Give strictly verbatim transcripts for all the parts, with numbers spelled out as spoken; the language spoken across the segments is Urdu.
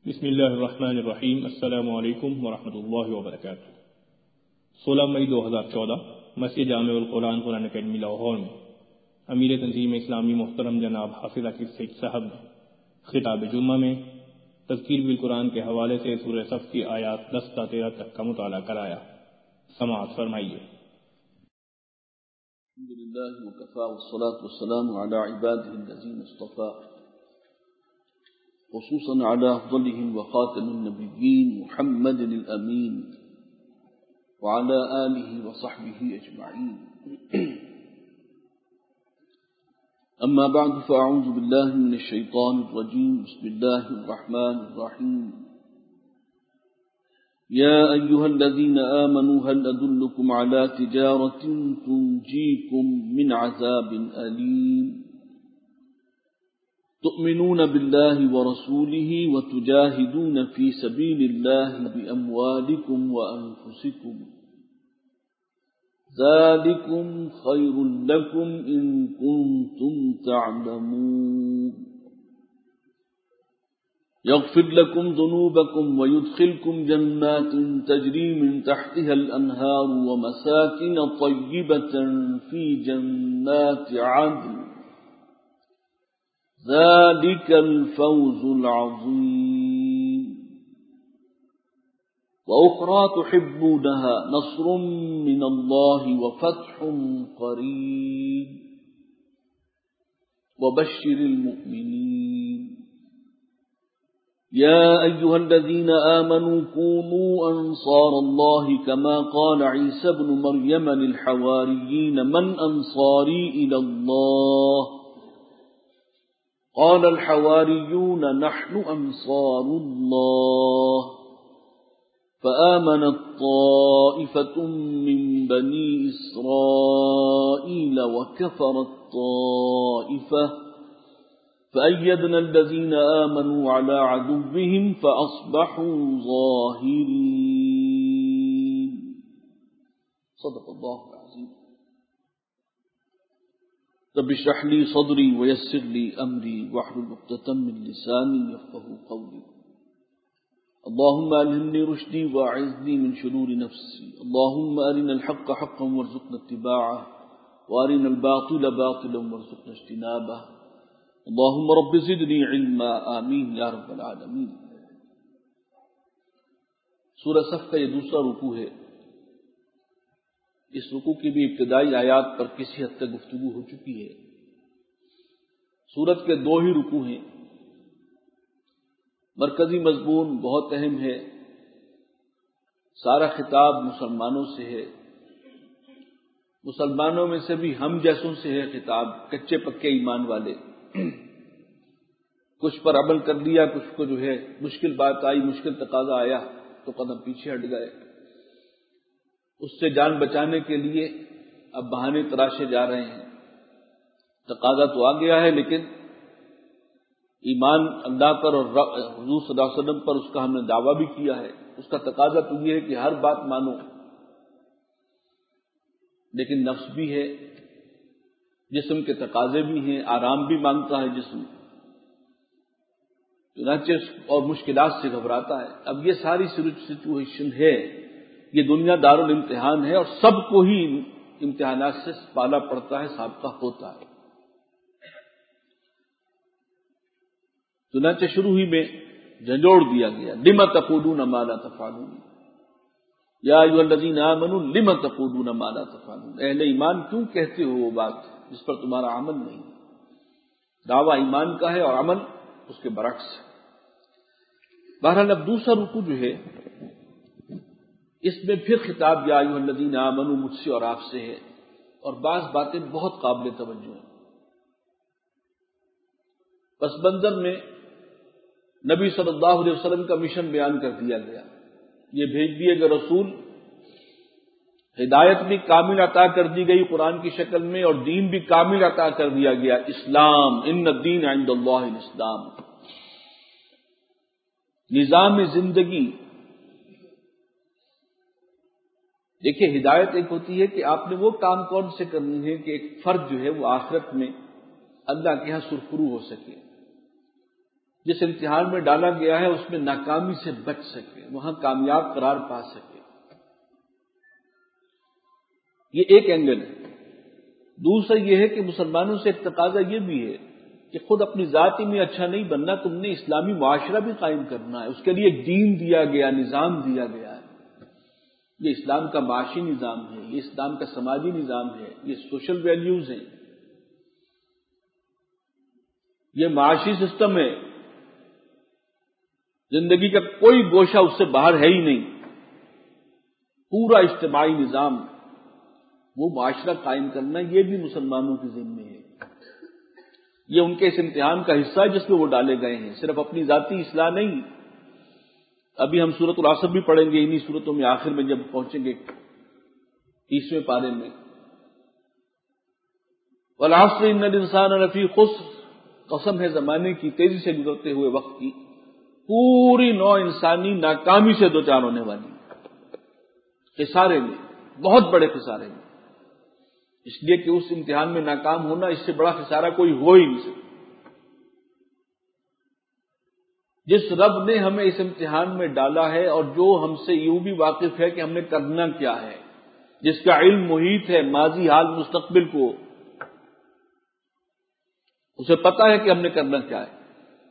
بسم اللہ الرحمن الرحیم۔ السلام علیکم ورحمۃ اللہ وبرکاتہ۔ سولہ مئی دو ہزار چودہ مسجد جامع القرآن قرآن اکیڈمی لاہور میں امیر تنظیم اسلامی محترم جناب حافظ عاقب سیخ صاحب نے خطاب جمعہ میں تذکیر بالقرآن کے حوالے سے سورہ صف کی آیات دس تا تیرہ تک کا مطالعہ کرایا۔ سماعت فرمائیے۔ الحمد لله وكفى والصلاة والسلام على عباده الذين اصطفى خصوصا على أفضلهم وخاتم النبيين محمد الأمين وعلى آله وصحبه أجمعين. أما بعد فأعوذ بالله من الشيطان الرجيم. بسم الله الرحمن الرحيم. يا أيها الذين آمنوا هل أدلكم على تجارة تنجيكم من عذاب أليم تؤمنون بالله ورسوله وتجاهدون في سبيل الله بأموالكم وأنفسكم ذلكم خير لكم إن كنتم تعلمون يغفر لكم ذنوبكم ويدخلكم جنات تجري من تحتها الأنهار ومساكن طيبة في جنات عدن ذلك الفوز العظيم. وأخرى تحبونها نصر من الله وفتح قريب وبشر المؤمنين. يا أيها الذين آمنوا كونوا أنصار الله كما قال عيسى بن مريم للحواريين من أنصاري إلى الله قال الحواريون نحن أنصار الله فآمنت طائفة من بني إسرائيل وكفرت طائفة فأيدنا الذين آمنوا على عدوهم فأصبحوا ظاهرين. صدق الله العظيم. رب اشرح لي صدري ويسر لي أمري واحلل عقدة من لساني يفقهوا قولي. اللهم ألهمني رشدي وأعذني من شرور نفسي. اللهم أرنا الحق حقا وارزقنا اتباعه وأرنا الباطل باطلا وارزقنا اجتنابه. اللهم رب زدني علما. آمین یا رب العالمین. سورہ صف کا یہ دوسرا رکوع ہے. اس رکوع کی بھی ابتدائی آیات پر کسی حد تک گفتگو ہو چکی ہے. سورت کے دو ہی رکوع ہیں. مرکزی مضمون بہت اہم ہے. سارا خطاب مسلمانوں سے ہے. مسلمانوں میں سے بھی ہم جیسوں سے ہے خطاب، کچے پکے ایمان والے. کچھ پر عمل کر لیا، کچھ کو جو ہے مشکل بات آئی، مشکل تقاضا آیا تو قدم پیچھے ہٹ گئے. اس سے جان بچانے کے لیے اب بہانے تراشے جا رہے ہیں. تقاضا تو آ گیا ہے لیکن ایمان اللہ پر اور حضور صلی اللہ علیہ وسلم پر اس کا ہم نے دعویٰ بھی کیا ہے. اس کا تقاضا تو یہ ہے کہ ہر بات مانو، لیکن نفس بھی ہے، جسم کے تقاضے بھی ہیں، آرام بھی مانگتا ہے جسم، چنانچہ اور مشکلات سے گھبراتا ہے. اب یہ ساری سچویشن ہے. یہ دنیا دارالامتحان ہے اور سب کو ہی امتحانات سے پالا پڑتا ہے، سابقہ ہوتا ہے. چنانچہ شروع ہی میں جھنجھوڑ دیا گیا، لم تقولون ما لا تفعلون یا ایھا الذین آمنوا لم تقولون ما لا تفعلون. اہل ایمان کیوں کہتے ہو وہ بات جس پر تمہارا عمل نہیں؟ دعویٰ ایمان کا ہے اور عمل اس کے برعکس ہے. بہرحال اب دوسرا رکوع جو ہے اس میں پھر خطاب یا ایھا الذین آمنوا مجھ سے اور آپ سے ہے، اور بعض باتیں بہت قابل توجہ ہیں. پس منظر میں نبی صلی اللہ علیہ وسلم کا مشن بیان کر دیا گیا. یہ بھیج دیے گئے رسول، ہدایت بھی کامل عطا کر دی گئی قرآن کی شکل میں، اور دین بھی کامل عطا کر دیا گیا، اسلام. ان الدین عند اللہ الاسلام. نظام زندگی. دیکھیے ہدایت ایک ہوتی ہے کہ آپ نے وہ کام کون سے کرنے ہیں کہ ایک فرد جو ہے وہ آخرت میں اللہ کے ہاں سرخرو ہو سکے. جس امتحان میں ڈالا گیا ہے اس میں ناکامی سے بچ سکے، وہاں کامیاب قرار پا سکے۔ یہ ایک اینگل ہے۔ دوسرا یہ ہے کہ مسلمانوں سے ایک تقاضا یہ بھی ہے کہ خود اپنی ذات ہی میں اچھا نہیں بننا، تم نے اسلامی معاشرہ بھی قائم کرنا ہے، اس کے لیے ایک دین دیا گیا، نظام دیا گیا ہے۔ یہ اسلام کا معاشی نظام ہے، یہ اسلام کا سماجی نظام ہے، یہ سوشل ویلیوز ہیں، یہ معاشی سسٹم ہے۔ زندگی کا کوئی گوشہ اس سے باہر ہے ہی نہیں، پورا اجتماعی نظام، وہ معاشرہ قائم کرنا یہ بھی مسلمانوں کے ذمہ ہے۔ یہ ان کے اس امتحان کا حصہ ہے جس میں وہ ڈالے گئے ہیں، صرف اپنی ذاتی اصلاح نہیں۔ ابھی ہم سورۃ العصر بھی پڑھیں گے، انہی سورتوں میں آخر میں جب پہنچیں گے تیسویں پارے میں، والعصر ان الانسان لفی خسر، قسم ہے زمانے کی، تیزی سے گزرتے ہوئے وقت کی، پوری نوع انسانی ناکامی سے دوچار ہونے والی، خسارے میں، بہت بڑے خسارے میں، اس لیے کہ اس امتحان میں ناکام ہونا اس سے بڑا خسارہ کوئی ہو ہی نہیں سکتا۔ جس رب نے ہمیں اس امتحان میں ڈالا ہے اور جو ہم سے یوں بھی واقف ہے کہ ہم نے کرنا کیا ہے، جس کا علم محیط ہے ماضی حال مستقبل کو، اسے پتا ہے کہ ہم نے کرنا کیا ہے۔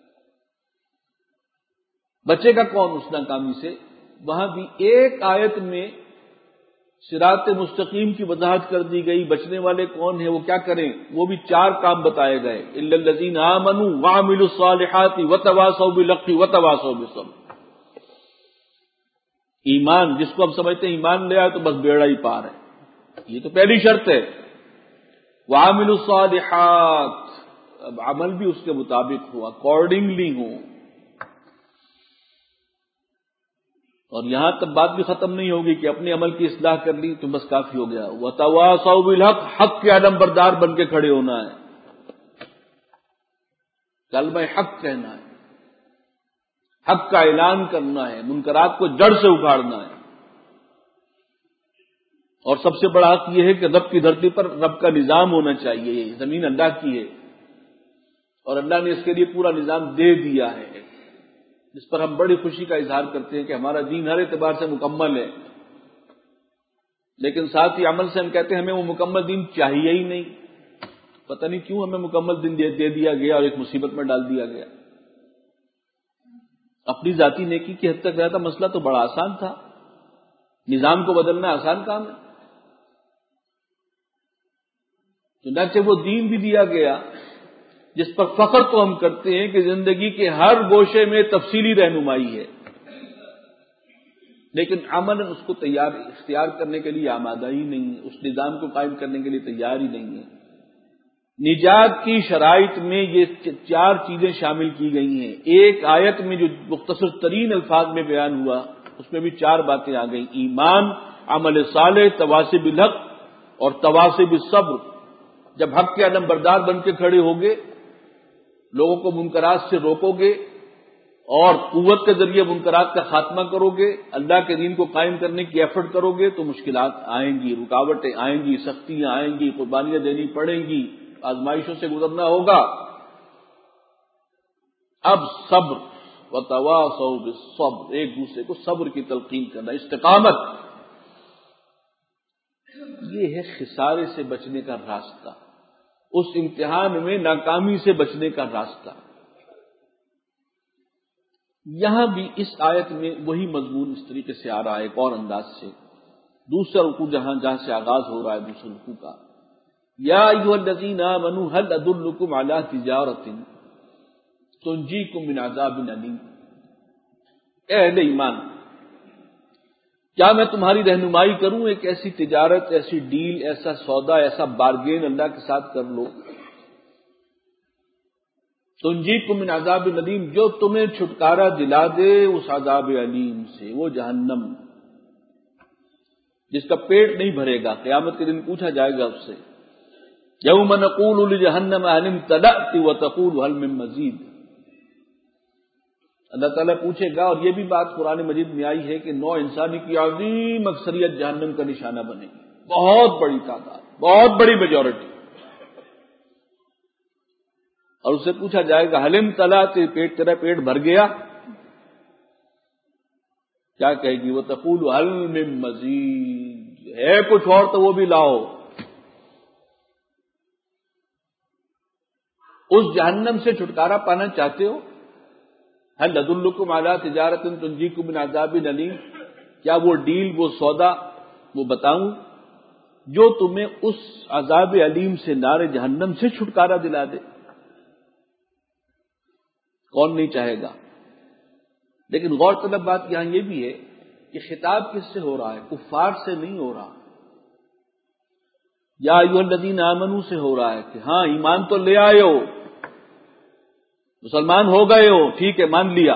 بچے گا کون اس ناکامی سے؟ وہاں بھی ایک آیت میں صراط مستقیم کی وضاحت کر دی گئی، بچنے والے کون ہیں، وہ کیا کریں، وہ بھی چار کام بتائے گئے، الا الذین آمنوا وعملوا الصالحات وتواصوا بالحق وتواصوا بالصبر۔ ایمان، جس کو ہم سمجھتے ہیں ایمان لے آئے تو بس بیڑا ہی پار ہے، یہ تو پہلی شرط ہے۔ وعملوا الصالحات، اب عمل بھی اس کے مطابق ہو، اکارڈنگلی ہو، اور یہاں تک بات بھی ختم نہیں ہوگی کہ اپنے عمل کی اصلاح کر لی تو بس کافی ہو گیا۔ وتواصوا بالحق، حق کے علم بردار بن کے کھڑے ہونا ہے، کلمہ حق کہنا ہے، حق کا اعلان کرنا ہے، منکرات کو جڑ سے اکھاڑنا ہے۔ اور سب سے بڑا حق یہ ہے کہ رب کی دھرتی پر رب کا نظام ہونا چاہیے، یہ زمین اللہ کی ہے اور اللہ نے اس کے لیے پورا نظام دے دیا ہے، جس پر ہم بڑی خوشی کا اظہار کرتے ہیں کہ ہمارا دین ہر اعتبار سے مکمل ہے، لیکن ساتھ ہی عمل سے ہم کہتے ہیں ہمیں وہ مکمل دین چاہیے ہی نہیں، پتہ نہیں کیوں ہمیں مکمل دین دے دیا گیا اور ایک مصیبت میں ڈال دیا گیا۔ اپنی ذاتی نیکی کی حد تک رہتا مسئلہ تو بڑا آسان تھا، نظام کو بدلنا آسان کام ہے، چنانچہ وہ دین بھی دیا گیا جس پر فخر تو ہم کرتے ہیں کہ زندگی کے ہر گوشے میں تفصیلی رہنمائی ہے، لیکن عمل اس کو تیار اختیار کرنے کے لیے آمادہ ہی نہیں ہے، اس نظام کو قائم کرنے کے لیے تیار ہی نہیں ہے۔ نجات کی شرائط میں یہ چار چیزیں شامل کی گئی ہیں، ایک آیت میں جو مختصر ترین الفاظ میں بیان ہوا اس میں بھی چار باتیں آ گئیں، ایمان، عمل صالح، تواصی بالحق اور تواصی بالصبر۔ جب حق کے علم بردار بن کے کھڑے ہوگے، لوگوں کو منکرات سے روکو گے اور قوت کے ذریعے منکرات کا خاتمہ کرو گے، اللہ کے دین کو قائم کرنے کی ایفرٹ کرو گے تو مشکلات آئیں گی، رکاوٹیں آئیں گی، سختیاں آئیں گی، قربانیاں دینی پڑیں گی، آزمائشوں سے گزرنا ہوگا۔ اب صبر، وتواصوا بالصبر، ایک دوسرے کو صبر کی تلقین کرنا، استقامت، یہ ہے خسارے سے بچنے کا راستہ، اس امتحان میں ناکامی سے بچنے کا راستہ۔ یہاں بھی اس آیت میں وہی مضمون اس طریقے سے آ رہا ہے، ایک اور انداز سے، دوسرا رکوع جہاں جہاں سے آغاز ہو رہا ہے دوسرے رکوع کا، یا ایھا الذین آمنوا هل ادلکم علی تجارۃ تنجیکم من عذاب الیم۔ اے اہل ایمان، کیا میں تمہاری رہنمائی کروں ایک ایسی تجارت، ایسی ڈیل، ایسا سودا، ایسا بارگین اللہ کے ساتھ کر لو، تنجیکم من عذاب الیم، جو تمہیں چھٹکارا دلا دے اس عذاب علیم سے، وہ جہنم جس کا پیٹ نہیں بھرے گا، قیامت کے دن پوچھا جائے گا اس سے، یوم نقول لجہنم هل امتلأت وتقول هل من مزید۔ اللہ تعالیٰ پوچھے گا، اور یہ بھی بات قرآن مجید میں آئی ہے کہ نوع انسانی کی عظیم اکثریت جہنم کا نشانہ بنے گی، بہت بڑی تعداد، بہت بڑی میجورٹی۔ اور اسے پوچھا جائے گا حلم تلا پیٹ تیرا پیٹ بھر گیا؟ کیا کہے گی وہ؟ تقول حل من مزید، ہے کچھ اور تو وہ بھی لاؤ۔ اس جہنم سے چھٹکارا پانا چاہتے ہو؟ هل ادلکم علی تجارۃ تنجیکم من عذاب الیم، کیا وہ ڈیل، وہ سودا وہ بتاؤں جو تمہیں اس عذاب علیم سے، نار جہنم سے چھٹکارا دلا دے؟ کون نہیں چاہے گا؟ لیکن غور طلب بات یہاں یہ بھی ہے کہ خطاب کس سے ہو رہا ہے؟ کفار سے نہیں ہو رہا، یا ایھا الذین آمنوا سے ہو رہا ہے کہ ہاں ایمان تو لے آئے ہو، مسلمان ہو گئے ہو، ٹھیک ہے مان لیا،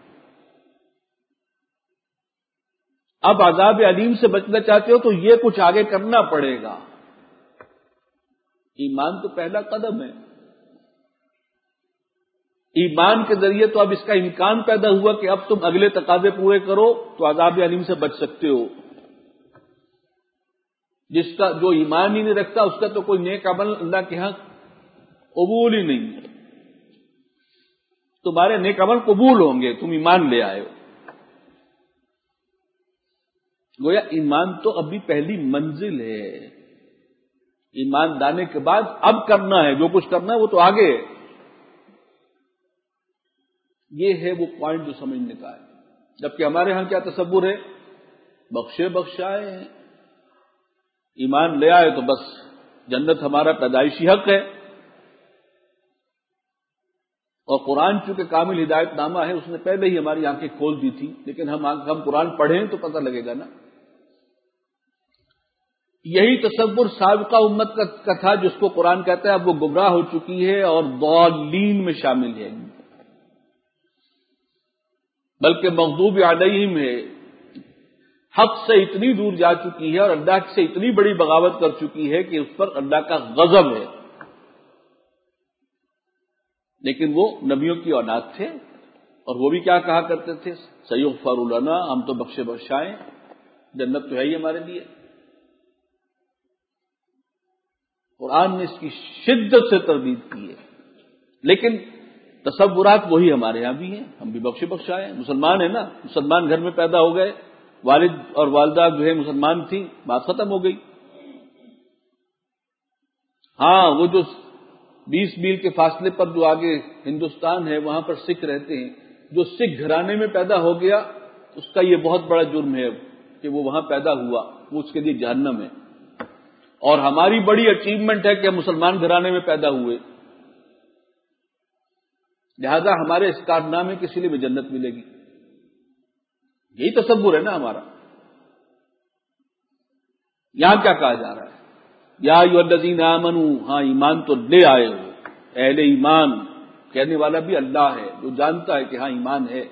اب عذاب علیم سے بچنا چاہتے ہو تو یہ کچھ آگے کرنا پڑے گا۔ ایمان تو پہلا قدم ہے، ایمان کے ذریعے تو اب اس کا امکان پیدا ہوا کہ اب تم اگلے تقاضے پورے کرو تو عذاب علیم سے بچ سکتے ہو۔ جس کا جو ایمان ہی نہیں رکھتا اس کا تو کوئی نیک عمل اللہ کے ہاں قبول ہی نہیں ہے۔ تمہارے نیک عمل قبول ہوں گے، تم ایمان لے آئے ہو۔ گویا ایمان تو ابھی پہلی منزل ہے، ایمان لانے کے بعد اب کرنا ہے، جو کچھ کرنا ہے وہ تو آگے ہے۔ یہ ہے وہ پوائنٹ جو سمجھنے کا ہے۔ جبکہ ہمارے ہاں کیا تصور ہے؟ بخشے بخشائے ہیں، ایمان لے آئے تو بس جنت ہمارا پیدائشی حق ہے۔ اور قرآن چونکہ کامل ہدایت نامہ ہے، اس نے پہلے ہی ہماری آنکھیں کھول دی تھی، لیکن ہم ہم قرآن پڑھیں تو پتہ لگے گا نا۔ یہی تصور سابقہ امت کا تھا جس کو قرآن کہتا ہے اب وہ گمراہ ہو چکی ہے اور ضالین میں شامل ہے، بلکہ مغضوب علیہم ہے، حق سے اتنی دور جا چکی ہے اور اللہ سے اتنی بڑی بغاوت کر چکی ہے کہ اس پر اللہ کا غضب ہے۔ لیکن وہ نبیوں کی اولاد تھے اور وہ بھی کیا کہا کرتے تھے؟ سیغفر لنا، ہم تو بخشے بخشائیں، جنت تو ہے ہی ہمارے لیے۔ قرآن نے اس کی شدت سے تردید کی ہے، لیکن تصورات وہی ہمارے ہاں بھی ہیں، ہم بھی بخشے بخشائیں، مسلمان ہیں نا، مسلمان گھر میں پیدا ہو گئے، والد اور والدہ جو ہے مسلمان تھیں، بات ختم ہو گئی۔ ہاں وہ جو بیس میل کے فاصلے پر جو آگے ہندوستان ہے وہاں پر سکھ رہتے ہیں، جو سکھ گھرانے میں پیدا ہو گیا اس کا یہ بہت بڑا جرم ہے کہ وہ وہاں پیدا ہوا، وہ اس کے لیے جہنم ہے۔ اور ہماری بڑی اچیومنٹ ہے کہ ہم مسلمان گھرانے میں پیدا ہوئے، لہذا ہمارے اس کارنامے کے سلے میں جنت ملے گی، یہی تصور ہے نا ہمارا۔ یہاں کیا کہا جا رہا ہے؟ یا ایھا الذین آمنوا، ہاں ایمان تو لے آئے ہو، اہل ایمان کہنے والا بھی اللہ ہے جو جانتا ہے کہ ہاں ایمان ہے۔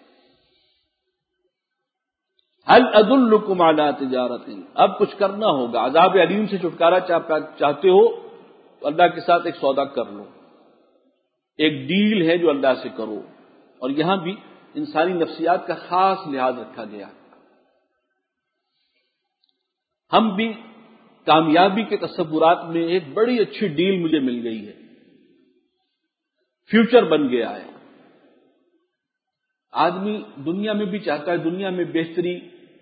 هل ادلکم علی تجارۃ، اب کچھ کرنا ہوگا، عذاب علیم سے چھٹکارا چاہتے ہو تو اللہ کے ساتھ ایک سودا کر لو، ایک ڈیل ہے جو اللہ سے کرو۔ اور یہاں بھی انسانی نفسیات کا خاص لحاظ رکھا گیا۔ ہم بھی کامیابی کے تصورات میں ایک بڑی اچھی ڈیل مجھے مل گئی ہے، فیوچر بن گیا ہے۔ آدمی دنیا میں بھی چاہتا ہے، دنیا میں بہتری،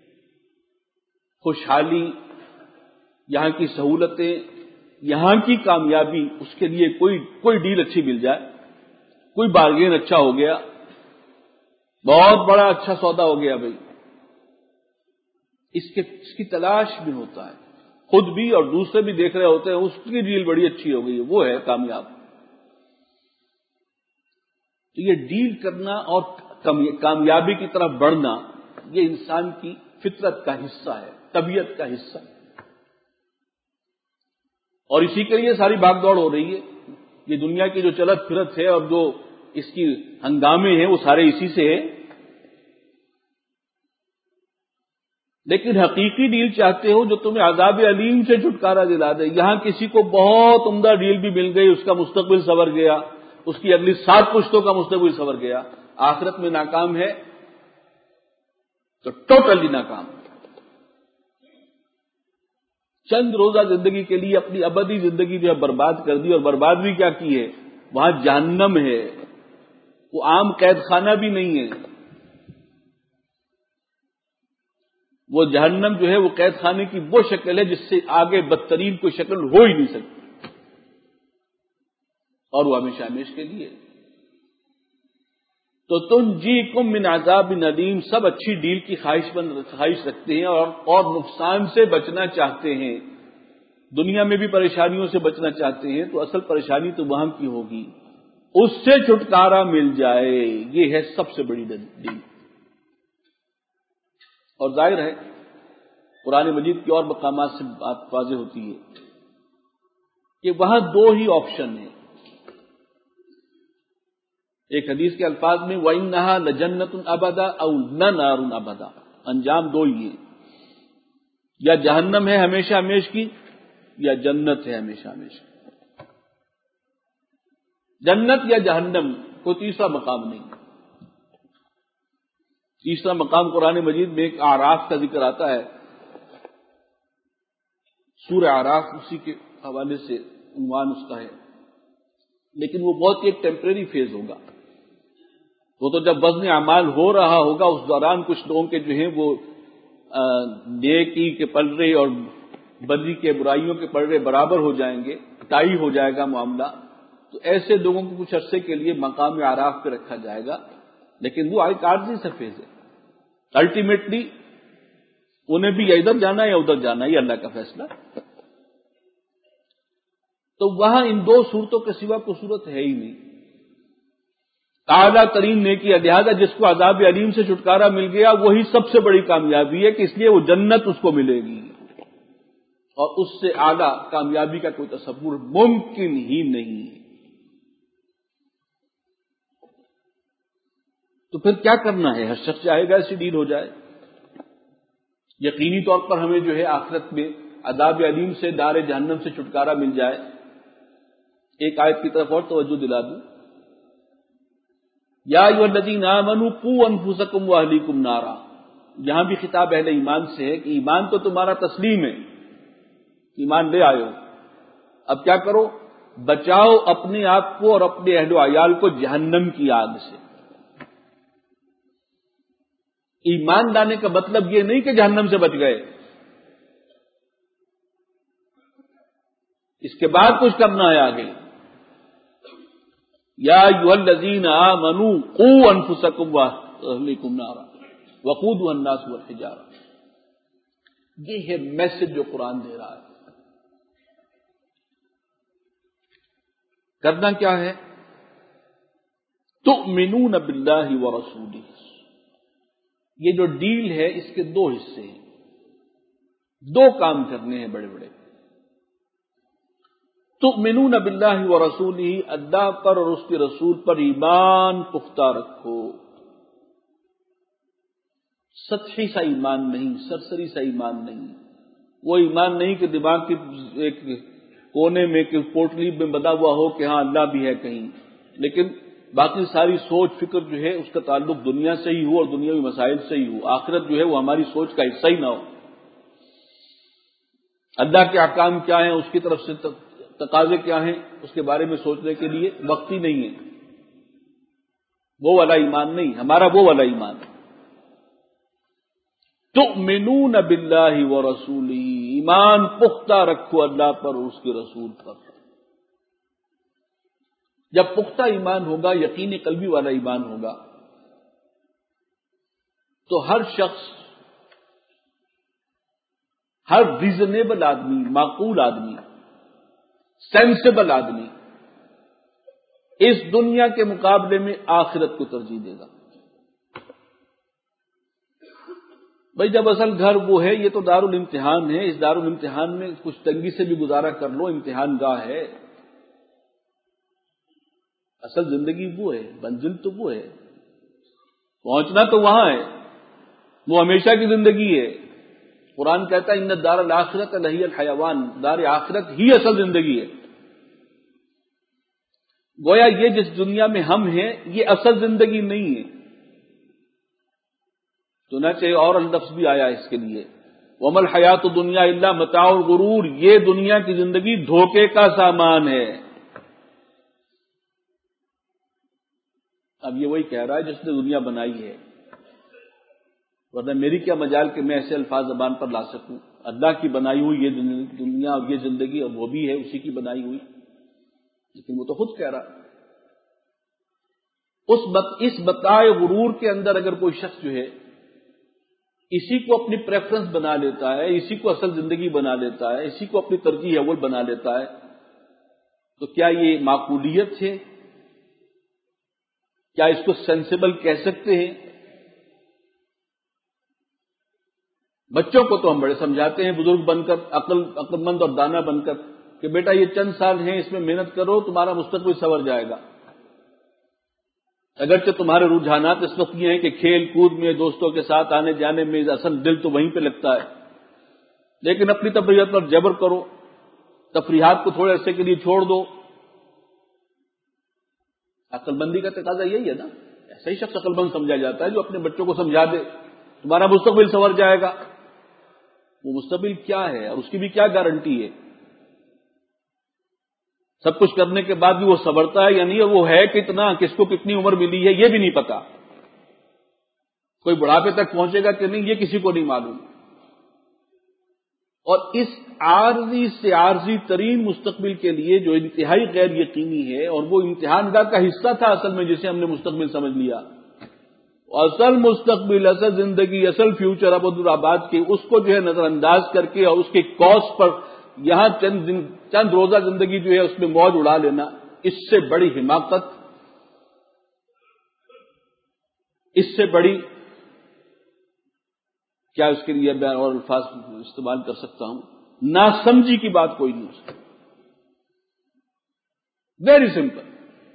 خوشحالی، یہاں کی سہولتیں، یہاں کی کامیابی، اس کے لیے کوئی کوئی ڈیل اچھی مل جائے، کوئی بارگین اچھا ہو گیا، بہت بڑا اچھا سودا ہو گیا بھائی، اس کے اس کی تلاش میں ہوتا ہے، خود بھی اور دوسرے بھی دیکھ رہے ہوتے ہیں اس کی ڈیل بڑی اچھی ہو گئی ہے، وہ ہے کامیاب۔ تو یہ ڈیل کرنا اور کامیابی کی طرف بڑھنا یہ انسان کی فطرت کا حصہ ہے، طبیعت کا حصہ ہے، اور اسی کے لیے ساری بھاگ دوڑ ہو رہی ہے۔ یہ دنیا کی جو چلت پھرت ہے اور جو اس کی ہنگامے ہیں وہ سارے اسی سے ہے۔ لیکن حقیقی ڈیل چاہتے ہو جو تمہیں عذاب علیم سے چھٹکارا دلا دے۔ یہاں کسی کو بہت عمدہ ڈیل بھی مل گئی، اس کا مستقبل سنور گیا، اس کی اگلی سات پشتوں کا مستقبل سنور گیا، آخرت میں ناکام ہے تو ٹوٹلی ناکام۔ چند روزہ زندگی کے لیے اپنی ابدی زندگی جو ہے برباد کر دی، اور برباد بھی کیا کی ہے؟ وہاں جہنم ہے، وہ عام قید خانہ بھی نہیں ہے. وہ جہنم جو ہے وہ قید خانے کی وہ شکل ہے جس سے آگے بدترین کوئی شکل ہو ہی نہیں سکتی، اور وہ ہمیشہ ہمیشہ کے لیے. تو تنجیکم من عذاب ندیم، سب اچھی ڈیل کی خواہش مند خواہش رکھتے ہیں اور اور نقصان سے بچنا چاہتے ہیں، دنیا میں بھی پریشانیوں سے بچنا چاہتے ہیں، تو اصل پریشانی تو وہاں کی ہوگی، اس سے چھٹکارا مل جائے، یہ ہے سب سے بڑی ڈیل. اور ظاہر ہے قرآن مجید کے اور مقامات سے بات واضح ہوتی ہے کہ وہاں دو ہی آپشن ہیں. ایک حدیث کے الفاظ میں وَإِنَّهَا لَجَنَّةٌ أَبَدًا أَوْ لَنَارٌ أَبَدًا، انجام دو ہی ہیں، یا جہنم ہے ہمیشہ ہمیشہ کی یا جنت ہے ہمیشہ ہمیشہ کی. جنت یا جہنم، کوئی تیسرا مقام نہیں. تیسرا مقام قرآن مجید میں ایک اعراف کا ذکر آتا ہے، سورہ اعراف اسی کے حوالے سے عنوان اس کا ہے، لیکن وہ بہت ایک ٹیمپریری فیز ہوگا. وہ تو جب وزن اعمال ہو رہا ہوگا اس دوران کچھ لوگوں کے جو ہیں وہ نیکی کے پلڑے اور بدی کے برائیوں کے پلڑے برابر ہو جائیں گے، ٹائی ہو جائے گا معاملہ، تو ایسے لوگوں کو کچھ عرصے کے لیے مقام اعراف پہ رکھا جائے گا، لیکن وہ ایک عارضی سا فیز ہے. الٹیمیٹلی انہیں بھی یا ادھر جانا ہے یا ادھر جانا ہے، یہ اللہ کا فیصلہ. تو وہاں ان دو صورتوں کے سوا کوئی صورت ہے ہی نہیں. اعلیٰ ترین نیکی، لہذا جس کو عذاب علیم سے چھٹکارا مل گیا وہی سب سے بڑی کامیابی ہے، کہ اس لیے وہ جنت اس کو ملے گی، اور اس سے اعلیٰ کامیابی کا کوئی تصور ممکن ہی نہیں. تو پھر کیا کرنا ہے؟ ہر شخص چاہے گا ایسی ڈیل ہو جائے. یقینی طور پر ہمیں جو ہے آخرت میں عذاب علیم سے، دار جہنم سے چھٹکارا مل جائے. ایک آیت کی طرف اور توجہ دلا دوں، یا ایھا الذین آمنوا قوا انفسکم واہلیکم نارا. یہاں بھی خطاب اہل ایمان سے ہے کہ ایمان تو تمہارا تسلیم ہے، ایمان لے آئے ہو، اب کیا کرو؟ بچاؤ اپنے آپ کو اور اپنے اہل و عیال کو جہنم کی آگ سے. ایمان لانے کا مطلب یہ نہیں کہ جہنم سے بچ گئے، اس کے بعد کچھ کرنا ہے آگے. یا ایھا الذین آمنوا قوا انفسکم واہلیکم نارا وقودها الناس والحجارہ. یہ ہے میسج جو قرآن دے رہا ہے. کرنا کیا ہے؟ تؤمنون باللہ ورسولہ. یہ جو ڈیل ہے اس کے دو حصے ہیں، دو کام کرنے ہیں بڑے بڑے. تؤمنون باللہ ورسولہ، اللہ پر اور اس کے رسول پر ایمان پختہ رکھو. سطحی سا ایمان نہیں، سرسری سا ایمان نہیں. وہ ایمان نہیں کہ دماغ کی ایک کونے میں کہ پوٹلی میں بنا ہوا ہو کہ ہاں اللہ بھی ہے کہیں، لیکن باقی ساری سوچ فکر جو ہے اس کا تعلق دنیا سے ہی ہو اور دنیاوی مسائل سے ہی ہو. آخرت جو ہے وہ ہماری سوچ کا حصہ ہی نہ ہو. اللہ کے احکام کیا ہیں، اس کی طرف سے تقاضے کیا ہیں، اس کے بارے میں سوچنے کے لیے وقت ہی نہیں ہے. وہ والا ایمان نہیں، ہمارا وہ والا ایمان. تؤمنون باللہ ورسولہ، ایمان پختہ رکھو اللہ پر اور اس کے رسول پر. جب پختہ ایمان ہوگا، یقین قلبی والا ایمان ہوگا، تو ہر شخص، ہر ریزنیبل آدمی، معقول آدمی، سینسیبل آدمی اس دنیا کے مقابلے میں آخرت کو ترجیح دے گا. بھائی جب اصل گھر وہ ہے، یہ تو دار الامتحان ہے، اس دار الامتحان میں کچھ تنگی سے بھی گزارا کر لو، امتحان گاہ ہے. اصل زندگی وہ ہے، منزل تو وہ ہے، پہنچنا تو وہاں ہے، وہ ہمیشہ کی زندگی ہے. قرآن کہتا ہے ان الدار الآخرۃ لہی الحیوان، دار آخرت ہی اصل زندگی ہے. گویا یہ جس دنیا میں ہم ہیں یہ اصل زندگی نہیں ہے. تو نہ چاہے اور لفظ بھی آیا اس کے لیے، وَمَا الْحَيَاةُ الدُّنْيَا إِلَّا مَتَاعُ الْغُرُورِ، یہ دنیا کی زندگی دھوکے کا سامان ہے. اب یہ وہی کہہ رہا ہے جس نے دنیا بنائی ہے، ورنہ میری کیا مجال کہ میں ایسے الفاظ زبان پر لا سکوں. اللہ کی بنائی ہوئی یہ دنیا اور یہ زندگی، اور وہ بھی ہے اسی کی بنائی ہوئی، لیکن وہ تو خود کہہ رہا. اس بت اس بتائے غرور کے اندر اگر کوئی شخص جو ہے اسی کو اپنی پریفرنس بنا لیتا ہے، اسی کو اصل زندگی بنا لیتا ہے، اسی کو اپنی ترجیح اول بنا لیتا ہے، تو کیا یہ معقولیت ہے؟ کیا اس کو سینسیبل کہہ سکتے ہیں؟ بچوں کو تو ہم بڑے سمجھاتے ہیں بزرگ بن کر، عقل عقل مند اور دانا بن کر، کہ بیٹا یہ چند سال ہیں، اس میں محنت کرو، تمہارا مستقبل سنور جائے گا. اگرچہ تمہارے رجحانات اس وقت یہ ہیں کہ کھیل کود میں، دوستوں کے ساتھ آنے جانے میں اصل دل تو وہیں پہ لگتا ہے، لیکن اپنی تفریحات پر جبر کرو، تفریحات کو تھوڑے عرصے کے لیے چھوڑ دو. عقل مندی کا تقاضا یہی ہے نا. ایسا ہی شخص عقل مند سمجھا جاتا ہے جو اپنے بچوں کو سمجھا دے تمہارا مستقبل سنور جائے گا. وہ مستقبل کیا ہے اور اس کی بھی کیا گارنٹی ہے؟ سب کچھ کرنے کے بعد بھی وہ سنورتا ہے یا نہیں، اور وہ ہے کتنا، کس کو کتنی عمر ملی ہے یہ بھی نہیں پتا، کوئی بڑھاپے تک پہنچے گا کہ نہیں یہ کسی کو نہیں معلوم. اور اس عارضی سے عارضی ترین مستقبل کے لیے جو انتہائی غیر یقینی ہے، اور وہ امتحان گاہ کا حصہ تھا اصل میں جسے ہم نے مستقبل سمجھ لیا، اصل مستقبل، اصل زندگی، اصل فیوچر ابد آباد کی، اس کو جو ہے نظر انداز کر کے اور اس کے کاز پر یہاں چند چند روزہ زندگی جو ہے اس میں موج اڑا لینا، اس سے بڑی حماقت، اس سے بڑی کیا اس کے لیے میں اور الفاظ استعمال کر سکتا ہوں، ناسمجھی کی بات کوئی نہیں ہو سکتی. Very simple.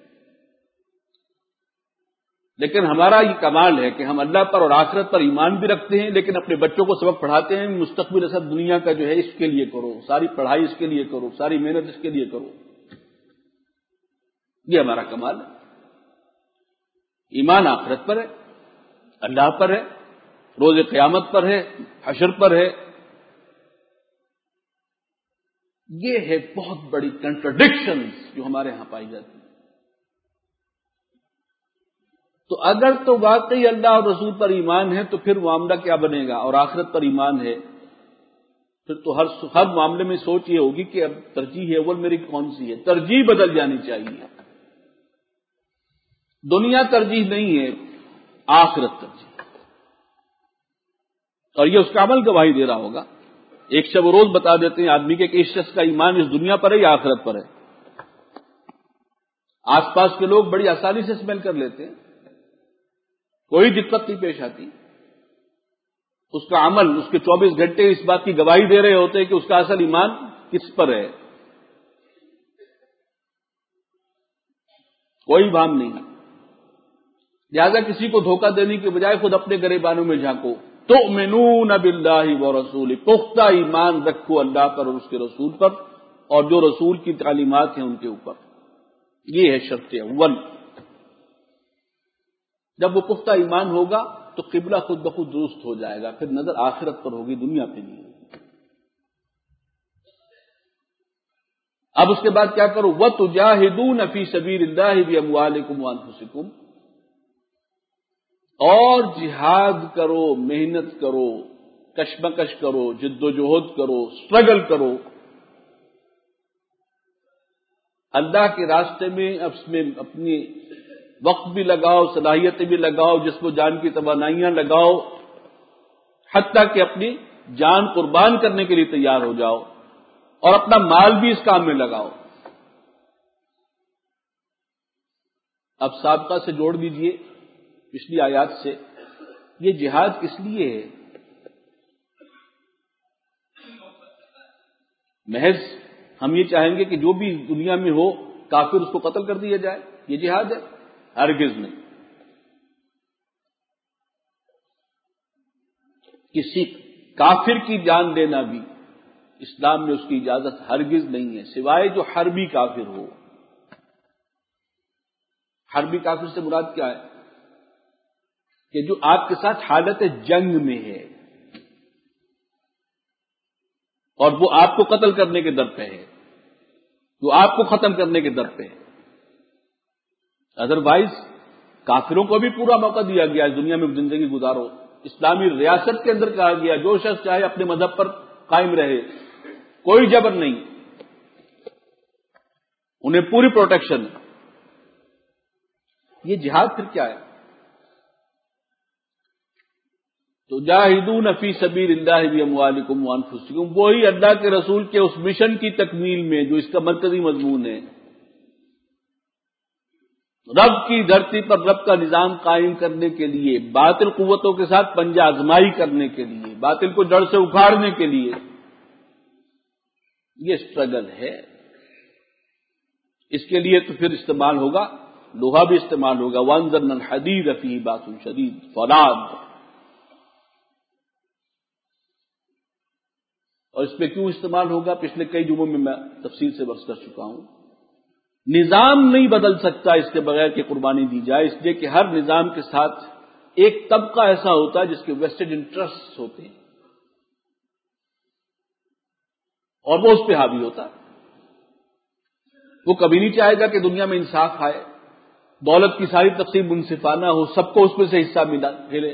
لیکن ہمارا یہ کمال ہے کہ ہم اللہ پر اور آخرت پر ایمان بھی رکھتے ہیں، لیکن اپنے بچوں کو سبق پڑھاتے ہیں مستقبل اصل دنیا کا جو ہے اس کے لیے کرو، ساری پڑھائی اس کے لیے کرو، ساری محنت اس کے لیے کرو. یہ ہمارا کمال ہے. ایمان آخرت پر ہے، اللہ پر ہے، روز قیامت پر ہے، حشر پر ہے. یہ ہے بہت بڑی کنٹراڈکشنز جو ہمارے ہاں پائی جاتی ہیں. تو اگر تو واقعی اللہ اور رسول پر ایمان ہے تو پھر معاملہ کیا بنے گا، اور آخرت پر ایمان ہے پھر تو ہر ہر معاملے میں سوچ یہ ہوگی کہ اب ترجیح اول میری کون سی ہے. ترجیح بدل جانی چاہیے. دنیا ترجیح نہیں ہے، آخرت ترجیح. اور یہ اس کا عمل گواہی دے رہا ہوگا. ایک شب روز بتا دیتے ہیں آدمی کے کہ اس شخص کا ایمان اس دنیا پر ہے یا آخرت پر ہے. آس پاس کے لوگ بڑی آسانی سے اسمیل کر لیتے ہیں، کوئی دقت نہیں پیش آتی. اس کا عمل، اس کے چوبیس گھنٹے اس بات کی گواہی دے رہے ہوتے ہیں کہ اس کا اصل ایمان کس پر ہے. کوئی بھام نہیں. لہذا کسی کو دھوکہ دینے کے بجائے خود اپنے گریبانوں میں جھانکو. تؤمنون باللہ ورسولہ، پختہ ایمان رکھو اللہ پر اور اس کے رسول پر، اور جو رسول کی تعلیمات ہیں ان کے اوپر. یہ ہے شرط اول. جب وہ پختہ ایمان ہوگا تو قبلہ خود بخود درست ہو جائے گا، پھر نظر آخرت پر ہوگی، دنیا پہ نہیں ہوگی. اب اس کے بعد کیا کرو؟ وَتُجَاهِدُونَ فِي سَبِيلِ اللَّهِ بِأَمْوَالِكُمْ وَأَنفُسِكُمْ، اور جہاد کرو، محنت کرو، کشمکش کرو، جد و جہد کرو، سٹرگل کرو اللہ کے راستے میں. اب اس میں اپنی وقت بھی لگاؤ، صلاحیتیں بھی لگاؤ، جسم و جان کی توانائیاں لگاؤ، حتیٰ کہ اپنی جان قربان کرنے کے لیے تیار ہو جاؤ، اور اپنا مال بھی اس کام میں لگاؤ. اب سابقہ سے جوڑ دیجئے پچھلی آیات سے. یہ جہاد کس لیے ہے؟ محض ہم یہ چاہیں گے کہ جو بھی دنیا میں ہو کافر اس کو قتل کر دیا جائے، یہ جہاد ہے؟ ہرگز نہیں. کسی کافر کی جان لینا بھی اسلام میں اس کی اجازت ہرگز نہیں ہے، سوائے جو حربی کافر ہو. حربی کافر سے مراد کیا ہے؟ کہ جو آپ کے ساتھ حالت جنگ میں ہے اور وہ آپ کو قتل کرنے کے در پہ ہے، جو آپ کو ختم کرنے کے در پہ ہے. ادروائز کافروں کو بھی پورا موقع دیا گیا اس دنیا میں زندگی گزارو. اسلامی ریاست کے اندر کہا گیا جو شخص چاہے اپنے مذہب پر قائم رہے، کوئی جبر نہیں، انہیں پوری پروٹیکشن. یہ جہاد پھر کیا ہے؟ تو جاہدون فی سبیل اللہ باموالکم وانفسکم، وہی اللہ کے رسول کے اس مشن کی تکمیل میں جو اس کا مرکزی مضمون ہے، رب کی دھرتی پر رب کا نظام قائم کرنے کے لیے، باطل قوتوں کے ساتھ پنجہ آزمائی کرنے کے لیے، باطل کو جڑ سے اکھاڑنے کے لیے. یہ اسٹرگل ہے. اس کے لیے تو پھر استعمال ہوگا، لوہا بھی استعمال ہوگا. وانزلنا الحدید فیہ باس شدید فولاد. اور اس پہ کیوں استعمال ہوگا پچھلے کئی جمعوں میں میں تفصیل سے بحث کر چکا ہوں. نظام نہیں بدل سکتا اس کے بغیر کہ قربانی دی جائے، اس لیے کہ ہر نظام کے ساتھ ایک طبقہ ایسا ہوتا ہے جس کے ویسٹڈ انٹرسٹ ہوتے ہیں اور وہ اس پہ حاوی ہوتا ہے. وہ کبھی نہیں چاہے گا کہ دنیا میں انصاف آئے، دولت کی ساری تقسیم منصفانہ ہو، سب کو اس میں سے حصہ ملا ملے.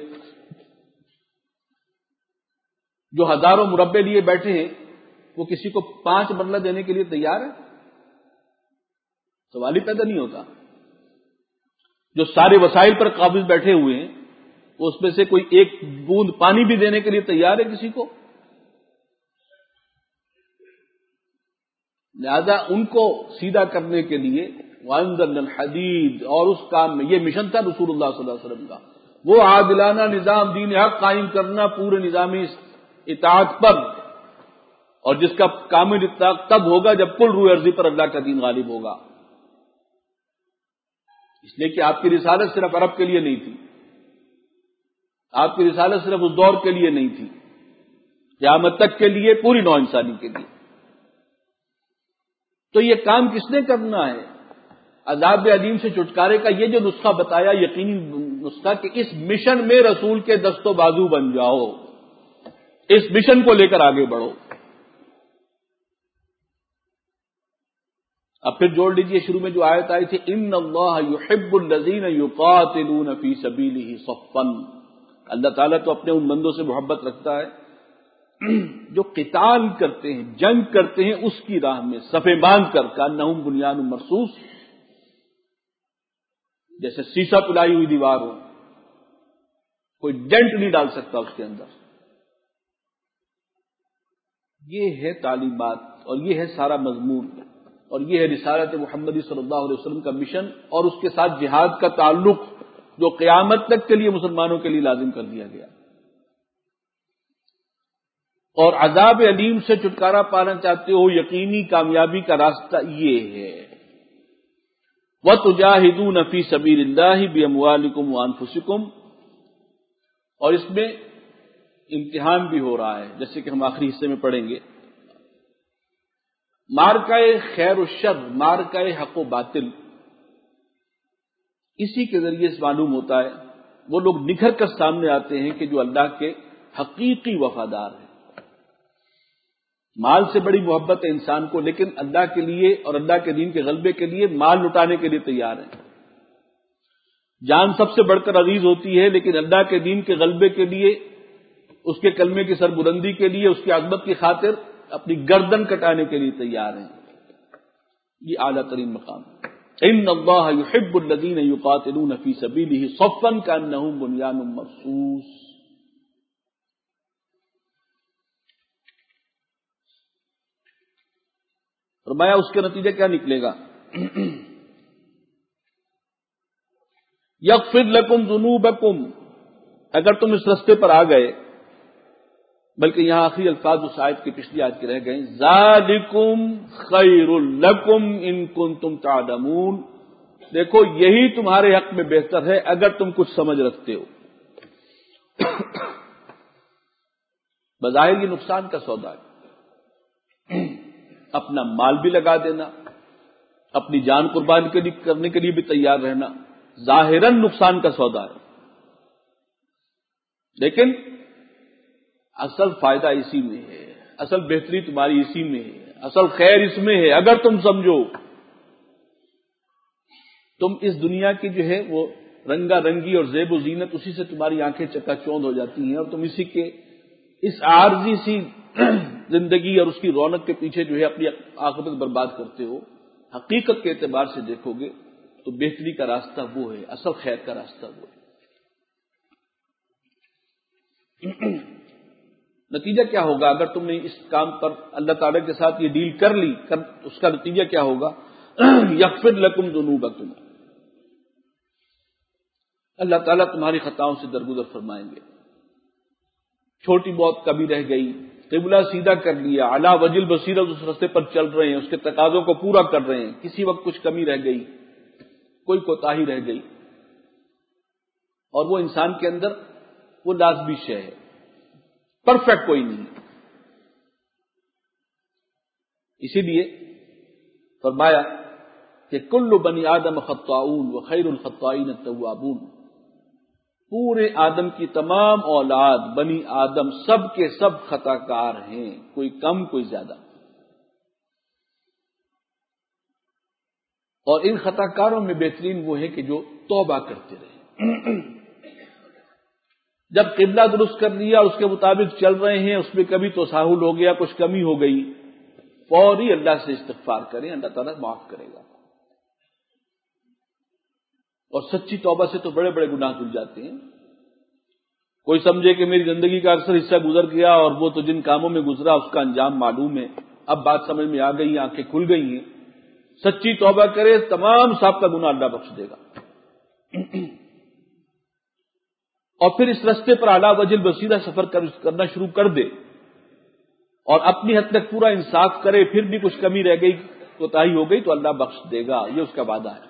جو ہزاروں مربے لیے بیٹھے ہیں وہ کسی کو پانچ مرلہ دینے کے لیے تیار ہے؟ سوال ہی پیدا نہیں ہوتا. جو سارے وسائل پر قابض بیٹھے ہوئے ہیں وہ اس میں سے کوئی ایک بوند پانی بھی دینے کے لیے تیار ہے کسی کو؟ لہذا ان کو سیدھا کرنے کے لیے وانزلنا الحدید، اور اس کام میں یہ مشن تھا رسول اللہ صلی اللہ علیہ وسلم کا، وہ عادلانہ نظام دین حق قائم کرنا پورے نظامی اطاعت پر، اور جس کا کامل اطلاق تب ہوگا جب کل روح ارضی پر اللہ کا دین غالب ہوگا. اس لیے کہ آپ کی رسالت صرف عرب کے لیے نہیں تھی، آپ کی رسالت صرف اس دور کے لیے نہیں تھی، قیامت تک کے لیے، پوری نوع انسانی کے لیے. تو یہ کام کس نے کرنا ہے؟ عذاب علیم سے چھٹکارے کا یہ جو نسخہ بتایا، یقینی نسخہ کہ اس مشن میں رسول کے دست و بازو بن جاؤ، اس مشن کو لے کر آگے بڑھو. اب پھر جوڑ لیجئے شروع میں جو آیت آئی تھی، ان اللہ یحب الذین یقاتلون فی سبیلہ صفا. اللہ تعالیٰ تو اپنے ان بندوں سے محبت رکھتا ہے جو قتال کرتے ہیں، جنگ کرتے ہیں اس کی راہ میں صفیں باندھ کر، کانہم بنیان مرصوص، جیسے سیسا پلائی ہوئی دیوار ہو، کوئی ڈینٹ نہیں ڈال سکتا اس کے اندر. یہ ہے تعلیمات اور یہ ہے سارا مضمون، اور یہ ہے رسالت محمدی صلی اللہ علیہ وسلم کا مشن، اور اس کے ساتھ جہاد کا تعلق جو قیامت تک کے لیے مسلمانوں کے لیے لازم کر دیا گیا. اور عذاب علیم سے چھٹکارا پانا چاہتے ہو، یقینی کامیابی کا راستہ یہ ہے، وَتُجَاهِدُونَ فِي سَبِيلِ اللَّهِ بِأَمْوَالِكُمْ وَأَنفُسِكُمْ. اور اس میں امتحان بھی ہو رہا ہے، جیسے کہ ہم آخری حصے میں پڑھیں گے. مارکہ خیر و شر، مارکہ حق و باطل، اسی کے ذریعے سے معلوم ہوتا ہے وہ لوگ نکھر کر سامنے آتے ہیں کہ جو اللہ کے حقیقی وفادار ہیں. مال سے بڑی محبت ہے انسان کو، لیکن اللہ کے لیے اور اللہ کے دین کے غلبے کے لیے مال لٹانے کے لیے تیار ہے. جان سب سے بڑھ کر عزیز ہوتی ہے، لیکن اللہ کے دین کے غلبے کے لیے، اس کے کلمے کی سربلندی کے لیے، اس کی عظمت کی خاطر اپنی گردن کٹانے کے لیے تیار ہیں. یہ اعلیٰ ترین مقام ہے. ان اللہ یحب الذین یقاتلون فی سبیلہ صفا کانہم بنیان مرصوص. فرمایا اس کے نتیجے کیا نکلے گا؟ یغفر لکم ذنوبکم، اگر تم اس رستے پر آ گئے، بلکہ یہاں آخری الفاظ اس آیت کی پچھلی آیت کے رہ گئے، ذالکم خیر لکم ان کنتم تعلمون. دیکھو یہی تمہارے حق میں بہتر ہے اگر تم کچھ سمجھ رکھتے ہو. بظاہر یہ نقصان کا سودا ہے، اپنا مال بھی لگا دینا، اپنی جان قربان کرنے کے لیے بھی تیار رہنا، ظاہراً نقصان کا سودا ہے، لیکن اصل فائدہ اسی میں ہے، اصل بہتری تمہاری اسی میں ہے، اصل خیر اس میں ہے اگر تم سمجھو. تم اس دنیا کی جو ہے وہ رنگا رنگی اور زیب و زینت، اسی سے تمہاری آنکھیں چکا چوند ہو جاتی ہیں اور تم اسی کے اس عارضی سی زندگی اور اس کی رونق کے پیچھے جو ہے اپنی عاقبت برباد کرتے ہو۔ حقیقت کے اعتبار سے دیکھو گے تو بہتری کا راستہ وہ ہے، اصل خیر کا راستہ وہ ہے۔ نتیجہ کیا ہوگا اگر تم نے اس کام پر اللہ تعالیٰ کے ساتھ یہ ڈیل کر لی، اس کا نتیجہ کیا ہوگا؟ یغفر لکم ذنوبکم، اللہ تعالیٰ تمہاری خطاؤں سے درگزر فرمائیں گے۔ چھوٹی بہت کمی رہ گئی، قبلہ سیدھا کر لیا، علی وجہ البصیرۃ اس راستے پر چل رہے ہیں، اس کے تقاضوں کو پورا کر رہے ہیں، کسی وقت کچھ کمی رہ گئی، کوئی کوتاہی رہ گئی، اور وہ انسان کے اندر وہ لازمی شے ہے، پرفیکٹ کوئی نہیں۔ اسی لیے فرمایا کہ کل بنی آدم خطاؤون وخیر الخطائین التوابون، پورے آدم کی تمام اولاد بنی آدم سب کے سب خطا کار ہیں، کوئی کم کوئی زیادہ، اور ان خطا کاروں میں بہترین وہ ہے کہ جو توبہ کرتے رہے۔ جب قبلہ درست کر لیا اس کے مطابق چل رہے ہیں، اس میں کبھی تساہل ہو گیا، کچھ کمی ہو گئی، فوری اللہ سے استغفار کریں، اللہ تعالیٰ معاف کرے گا۔ اور سچی توبہ سے تو بڑے بڑے گناہ دھل جاتے ہیں۔ کوئی سمجھے کہ میری زندگی کا اکثر حصہ گزر گیا اور وہ تو جن کاموں میں گزرا اس کا انجام معلوم ہے، اب بات سمجھ میں آ گئی، آنکھیں کھل گئی ہیں، سچی توبہ کرے، تمام سابقہ گناہ اللہ بخش دے گا۔ اور پھر اس رستے پر اعلیٰ وجہ البصیرہ سفر کرنا شروع کر دے اور اپنی حد تک پورا انصاف کرے، پھر بھی کچھ کمی رہ گئی، کوتاہی ہو گئی تو اللہ بخش دے گا، یہ اس کا وعدہ ہے۔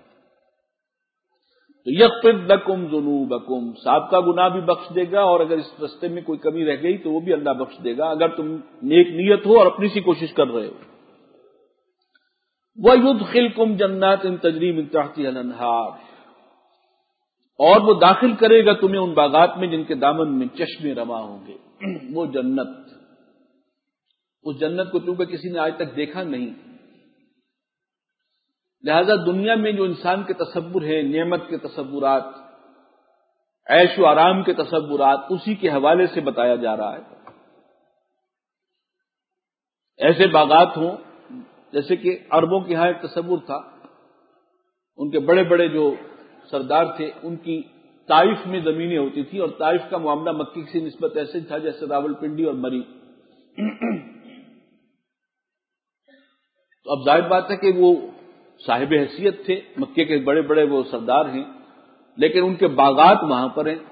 تو یغفر لکم ذنوبکم، سابقہ گناہ بھی بخش دے گا، اور اگر اس رستے میں کوئی کمی رہ گئی تو وہ بھی اللہ بخش دے گا، اگر تم نیک نیت ہو اور اپنی سی کوشش کر رہے ہو۔ وَيُدْخِلْكُمْ جَنَّاتٍ تَجْرِي مِن تَحْتِهَا الْأَنْهَارُ، اور وہ داخل کرے گا تمہیں ان باغات میں جن کے دامن میں چشمے رواں ہوں گے۔ وہ جنت، اس جنت کو چونکہ کسی نے آج تک دیکھا نہیں، لہذا دنیا میں جو انسان کے تصور ہیں، نعمت کے تصورات، عیش و آرام کے تصورات، اسی کے حوالے سے بتایا جا رہا ہے۔ ایسے باغات ہوں جیسے کہ عربوں کے ہاں ایک تصور تھا، ان کے بڑے بڑے جو سردار تھے ان کی طائف میں زمینیں ہوتی تھی، اور طائف کا معاملہ مکی سے نسبت ایسے تھا جیسے راول پنڈی اور مری۔ تو اب ظاہر بات ہے کہ وہ صاحب حیثیت تھے، مکے کے بڑے بڑے وہ سردار ہیں، لیکن ان کے باغات وہاں پر ہیں۔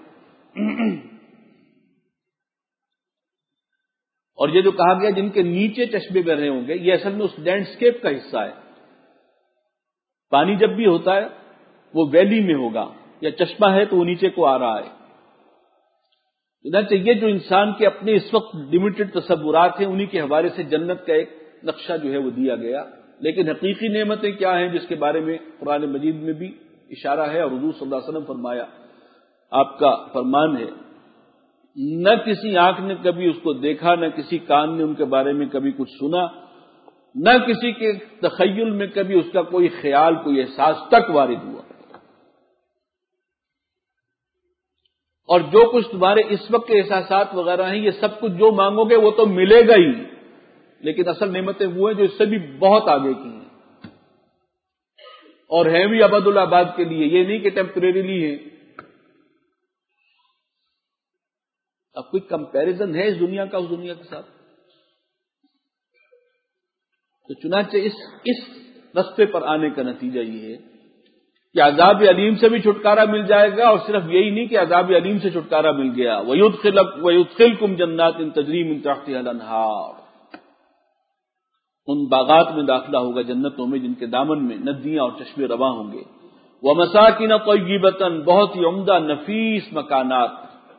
اور یہ جو کہا گیا جن کے نیچے چشمے بہ رہے ہوں گے، یہ اصل میں اس لینڈسکیپ کا حصہ ہے۔ پانی جب بھی ہوتا ہے وہ ویلی میں ہوگا، یا چشمہ ہے تو وہ نیچے کو آ رہا ہے۔ چنانچہ یہ جو انسان کے اپنے اس وقت لمیٹڈ تصورات ہیں، انہی کے حوالے سے جنت کا ایک نقشہ جو ہے وہ دیا گیا، لیکن حقیقی نعمتیں کیا ہیں جس کے بارے میں قرآن مجید میں بھی اشارہ ہے، اور حضور صلی اللہ علیہ وسلم فرمایا، آپ کا فرمان ہے، نہ کسی آنکھ نے کبھی اس کو دیکھا، نہ کسی کان نے ان کے بارے میں کبھی کچھ سنا، نہ کسی کے تخیل میں کبھی اس کا کوئی خیال، کوئی احساس تک وارد ہوا۔ اور جو کچھ تمہارے اس وقت کے احساسات وغیرہ ہیں، یہ سب کچھ جو مانگو گے وہ تو ملے گا ہی، لیکن اصل نعمتیں وہ ہیں جو اس سے بھی بہت آگے کی ہیں، اور ہیں بھی ابد الآباد کے لیے، یہ نہیں کہ ٹیمپریریلی ہیں۔ اب کوئی کمپیریزن ہے اس دنیا کا اس دنیا کے ساتھ؟ تو چنانچہ اس اس رستے پر آنے کا نتیجہ یہ ہے کہ عذاب علیم سے بھی چھٹکارا مل جائے گا، اور صرف یہی نہیں کہ عذاب علیم سے چھٹکارا مل گیا، وَيُدْخِلْكُمْ جَنَّاتٍ تَجْرِي مِن تَحْتِهَا الْأَنْهَارُ، ان باغات میں داخلہ ہوگا، جنتوں میں جن کے دامن میں ندیاں اور چشمے رواں ہوں گے، وَمَسَاكِنَ طَيِّبَةً، بہت ہی عمدہ نفیس مکانات،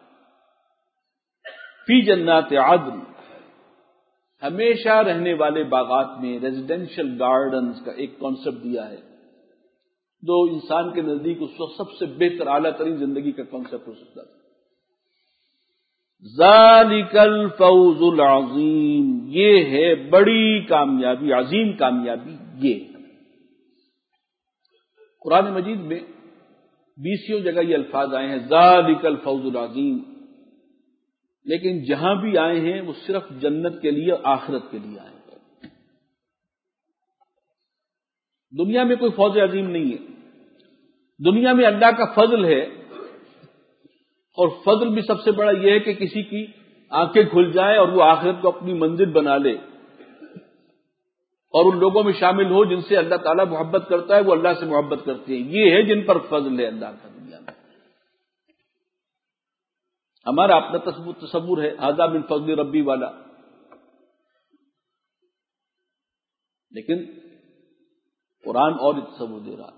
فی جنات عدن، ہمیشہ رہنے والے باغات میں، ریزیڈینشل گارڈنز کا ایک کانسیپٹ دیا ہے جو انسان کے نزدیک اس وقت سب سے بہتر اعلیٰ ترین زندگی کا کانسیپٹ ہو سکتا تھا۔ ذالک الفوز العظیم، یہ ہے بڑی کامیابی، عظیم کامیابی۔ یہ قرآن مجید میں بیسیوں جگہ یہ الفاظ آئے ہیں ذالک الفوز العظیم، لیکن جہاں بھی آئے ہیں وہ صرف جنت کے لیے، آخرت کے لیے آئے ہیں۔ دنیا میں کوئی فوز عظیم نہیں ہے، دنیا میں اللہ کا فضل ہے، اور فضل بھی سب سے بڑا یہ ہے کہ کسی کی آنکھیں کھل جائیں اور وہ آخرت کو اپنی منزل بنا لے اور ان لوگوں میں شامل ہو جن سے اللہ تعالیٰ محبت کرتا ہے، وہ اللہ سے محبت کرتے ہیں۔ یہ ہے جن پر فضل ہے اللہ کا دنیا میں۔ ہمارا اپنا تصور ہے ھذا من فضل ربی والا، لیکن قرآن اور تصور دے رہا۔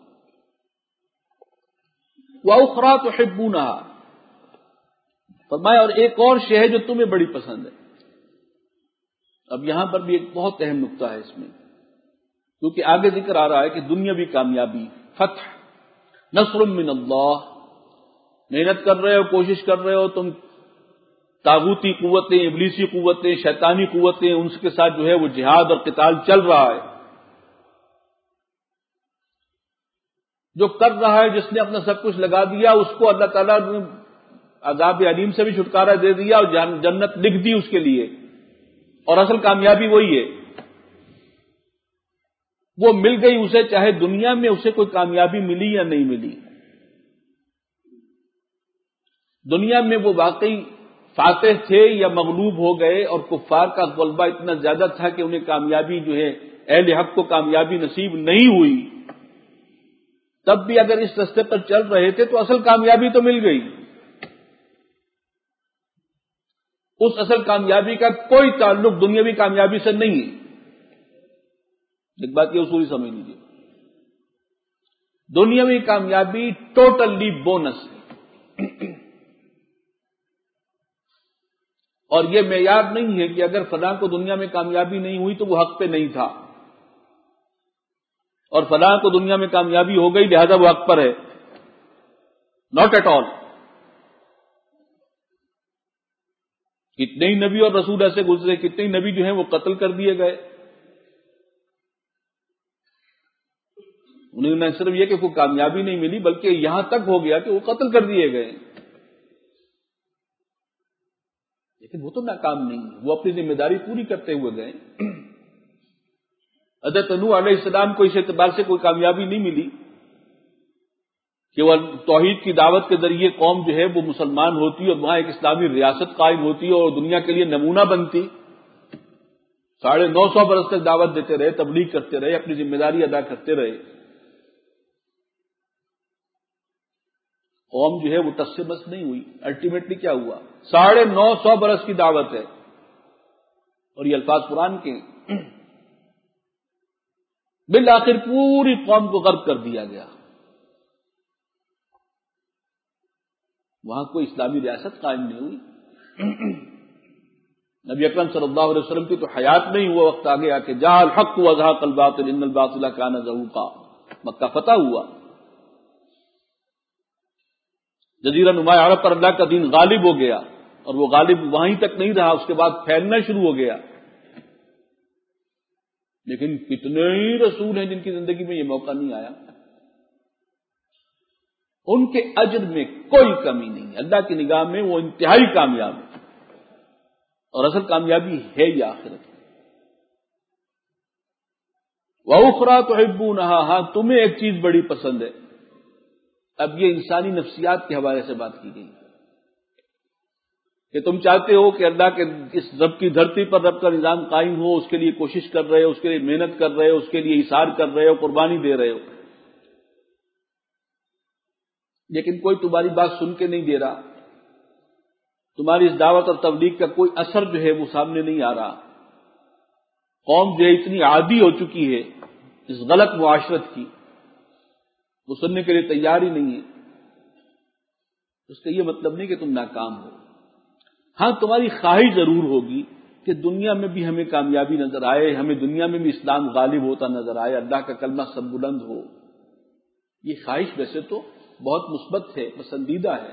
وَأُخْرَىٰ تُحِبُّونَهَا، فرمایا اور ایک اور شے ہے جو تمہیں بڑی پسند ہے۔ اب یہاں پر بھی ایک بہت اہم نقطہ ہے اس میں، کیونکہ آگے ذکر آ رہا ہے کہ دنیاوی کامیابی، فتح، نصر من اللہ، محنت کر رہے ہو، کوشش کر رہے ہو تم، طاغوتی قوتیں، ابلیسی قوتیں، شیطانی قوتیں، ان کے ساتھ جو ہے وہ جہاد اور قتال چل رہا ہے۔ جو کر رہا ہے، جس نے اپنا سب کچھ لگا دیا، اس کو اللہ تعالیٰ نے عذاب علیم سے بھی چھٹکارا دے دیا اور جنت لکھ دی اس کے لیے، اور اصل کامیابی وہی ہے، وہ مل گئی اسے، چاہے دنیا میں اسے کوئی کامیابی ملی یا نہیں ملی۔ دنیا میں وہ واقعی فاتح تھے یا مغلوب ہو گئے، اور کفار کا غلبہ اتنا زیادہ تھا کہ انہیں کامیابی جو ہے، اہل حق کو کامیابی نصیب نہیں ہوئی، تب بھی اگر اس راستے پر چل رہے تھے تو اصل کامیابی تو مل گئی۔ اس اصل کامیابی کا کوئی تعلق دنیاوی کامیابی سے نہیں ہے۔ ایک بات یہ اصولی سمجھ لیجیے، دنیاوی کامیابی ٹوٹلی بونس ہے، اور یہ معیار نہیں ہے کہ اگر فلاں کو دنیا میں کامیابی نہیں ہوئی تو وہ حق پہ نہیں تھا، اور فلاں کو دنیا میں کامیابی ہو گئی لہذا وہ حق پر ہے۔ Not at all. کتنے ہی نبی اور رسول ایسے گزرے، کتنے ہی نبی جو ہیں وہ قتل کر دیے گئے، انہیں نہ صرف یہ کہ کوئی کامیابی نہیں ملی بلکہ یہاں تک ہو گیا کہ وہ قتل کر دیے گئے، لیکن وہ تو ناکام نہیں ہے، وہ اپنی ذمہ داری پوری کرتے ہوئے گئے۔ حضرت نوح علیہ السلام کو اس اعتبار سے کوئی کامیابی نہیں ملی کہ وہ توحید کی دعوت کے ذریعے قوم جو ہے وہ مسلمان ہوتی اور وہاں ایک اسلامی ریاست قائم ہوتی اور دنیا کے لیے نمونہ بنتی۔ ساڑھے نو سو برس تک دعوت دیتے رہے، تبلیغ کرتے رہے، اپنی ذمہ داری ادا کرتے رہے، قوم جو ہے وہ ٹس سے مس نہیں ہوئی۔ الٹیمیٹلی کیا ہوا؟ ساڑھے نو سو برس کی دعوت ہے، اور یہ الفاظ قرآن کے ہیں، بالآخر پوری قوم کو غرق کر دیا گیا، وہاں کوئی اسلامی ریاست قائم نہیں ہوئی۔ نبی اکرم صلی اللہ علیہ وسلم کی تو حیات نہیں ہوا، وقت آگے آ کے جاء الحق وزهق الباطل ان الباطل کان زہوقا، مکہ فتح ہوا، جزیرہ نما عرب پر اللہ کا دین غالب ہو گیا، اور وہ غالب وہیں تک نہیں رہا، اس کے بعد پھیلنا شروع ہو گیا۔ لیکن کتنے ہی رسول ہیں جن کی زندگی میں یہ موقع نہیں آیا، ان کے اجر میں کوئی کمی نہیں ہے، اللہ کی نگاہ میں وہ انتہائی کامیاب ہے، اور اصل کامیابی ہے یہ آخرت۔ وَأُخْرَىٰ تُحِبُّونَهَا، ہاں تمہیں ایک چیز بڑی پسند ہے۔ اب یہ انسانی نفسیات کے حوالے سے بات کی گئی کہ تم چاہتے ہو کہ اللہ کے اس رب کی دھرتی پر رب کا نظام قائم ہو، اس کے لیے کوشش کر رہے ہو، اس کے لیے محنت کر رہے ہو، اس کے لیے ایثار کر رہے ہو، قربانی دے رہے ہو، لیکن کوئی تمہاری بات سن کے نہیں دے رہا، تمہاری اس دعوت اور تبلیغ کا کوئی اثر جو ہے وہ سامنے نہیں آ رہا، قوم جو ہے اتنی عادی ہو چکی ہے اس غلط معاشرت کی، وہ سننے کے لیے تیار ہی نہیں ہے، اس کا یہ مطلب نہیں کہ تم ناکام ہو۔ ہاں تمہاری خواہش ضرور ہوگی کہ دنیا میں بھی ہمیں کامیابی نظر آئے، ہمیں دنیا میں بھی اسلام غالب ہوتا نظر آئے، اللہ کا کلمہ سب بلند ہو، یہ خواہش ویسے تو بہت مثبت ہے، پسندیدہ ہے،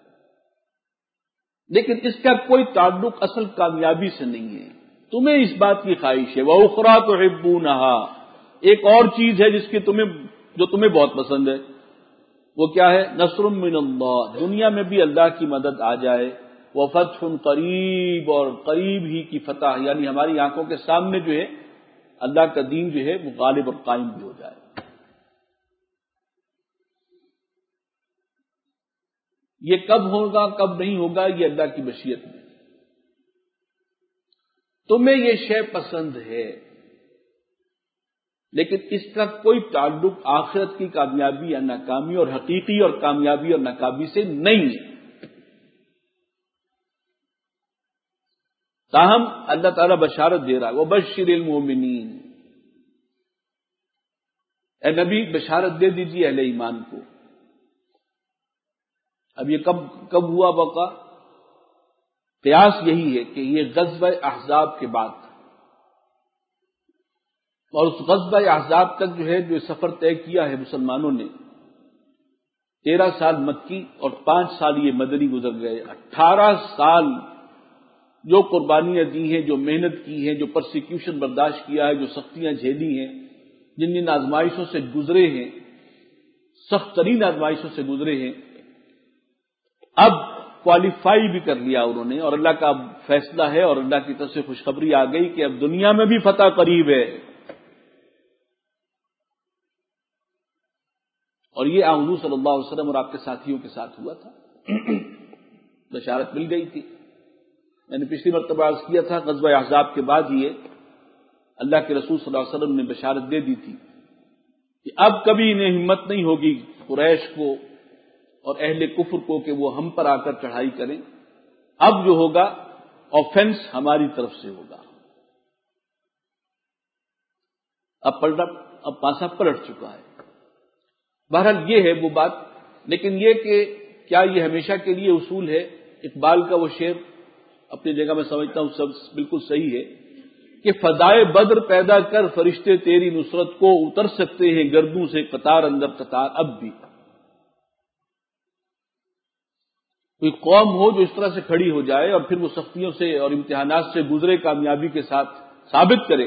لیکن اس کا کوئی تعلق اصل کامیابی سے نہیں ہے۔ تمہیں اس بات کی خواہش ہے، وَأُخْرَىٰ تُحِبُّونَهَا، ایک اور چیز ہے جس کی تمہیں جو تمہیں بہت پسند ہے، وہ کیا ہے؟ نصر من اللہ، دنیا میں بھی اللہ کی مدد آ جائے، وفتح قریب، اور قریب ہی کی فتح، یعنی ہماری آنکھوں کے سامنے جو ہے اللہ کا دین جو ہے وہ غالب اور قائم بھی ہو جائے۔ یہ کب ہوگا کب نہیں ہوگا یہ اللہ کی مشیت میں۔ تمہیں یہ شے پسند ہے، لیکن اس کا کوئی تعلق آخرت کی کامیابی یا ناکامی اور حقیقی اور کامیابی اور ناکامی سے نہیں ہے۔ تاہم اللہ تعالیٰ بشارت دے رہا ہے، وبشر المؤمنین، اے نبی بشارت دے دیجیے اہل ایمان کو۔ اب یہ کب کب ہوا واقعہ؟ قیاس یہی ہے کہ یہ غزوہ احزاب کے بعد، اور اس غزوہ احزاب تک جو ہے جو سفر طے کیا ہے مسلمانوں نے، تیرہ سال مکی اور پانچ سال یہ مدنی گزر گئے۔ اٹھارہ سال جو قربانیاں دی ہیں، جو محنت کی ہے، جو پرسیکیوشن برداشت کیا ہے، جو سختیاں جھیلی ہیں، جن جن آزمائشوں سے گزرے ہیں، سخت ترین آزمائشوں سے گزرے ہیں، اب کوالیفائی بھی کر لیا انہوں نے، اور اللہ کا فیصلہ ہے اور اللہ کی طرف سے خوشخبری آ گئی کہ اب دنیا میں بھی فتح قریب ہے۔ اور یہ آن حضور صلی اللہ علیہ وسلم اور آپ کے ساتھیوں کے ساتھ ہوا تھا، بشارت مل گئی تھی۔ میں نے پچھلی مرتبہ عرض کیا تھا غزوہ احزاب کے بعد یہ اللہ کے رسول صلی اللہ علیہ وسلم نے بشارت دے دی تھی کہ اب کبھی انہیں ہمت نہیں ہوگی قریش کو اور اہل کفر کو کہ وہ ہم پر آ کر چڑھائی کریں، اب جو ہوگا آفینس ہماری طرف سے ہوگا۔ اب پلٹا، اب پاسا پلٹ چکا ہے۔ بہرحال یہ ہے وہ بات، لیکن یہ کہ کیا یہ ہمیشہ کے لیے اصول ہے؟ اقبال کا وہ شعر اپنی جگہ میں سمجھتا ہوں سب بالکل صحیح ہے کہ فدائے بدر پیدا کر فرشتے تیری نصرت کو، اتر سکتے ہیں گردوں سے قطار اندر قطار اب بھی۔ کوئی قوم ہو جو اس طرح سے کھڑی ہو جائے اور پھر وہ سختیوں سے اور امتحانات سے گزرے کامیابی کے ساتھ، ثابت کرے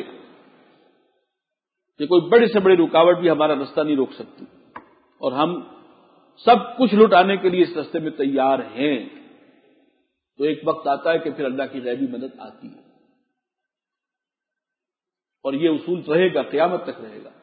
کہ کوئی بڑی سے بڑی رکاوٹ بھی ہمارا رستہ نہیں روک سکتی، اور ہم سب کچھ لٹانے کے لیے اس راستے میں تیار ہیں، تو ایک وقت آتا ہے کہ پھر اللہ کی غیبی مدد آتی ہے، اور یہ اصول رہے گا، قیامت تک رہے گا۔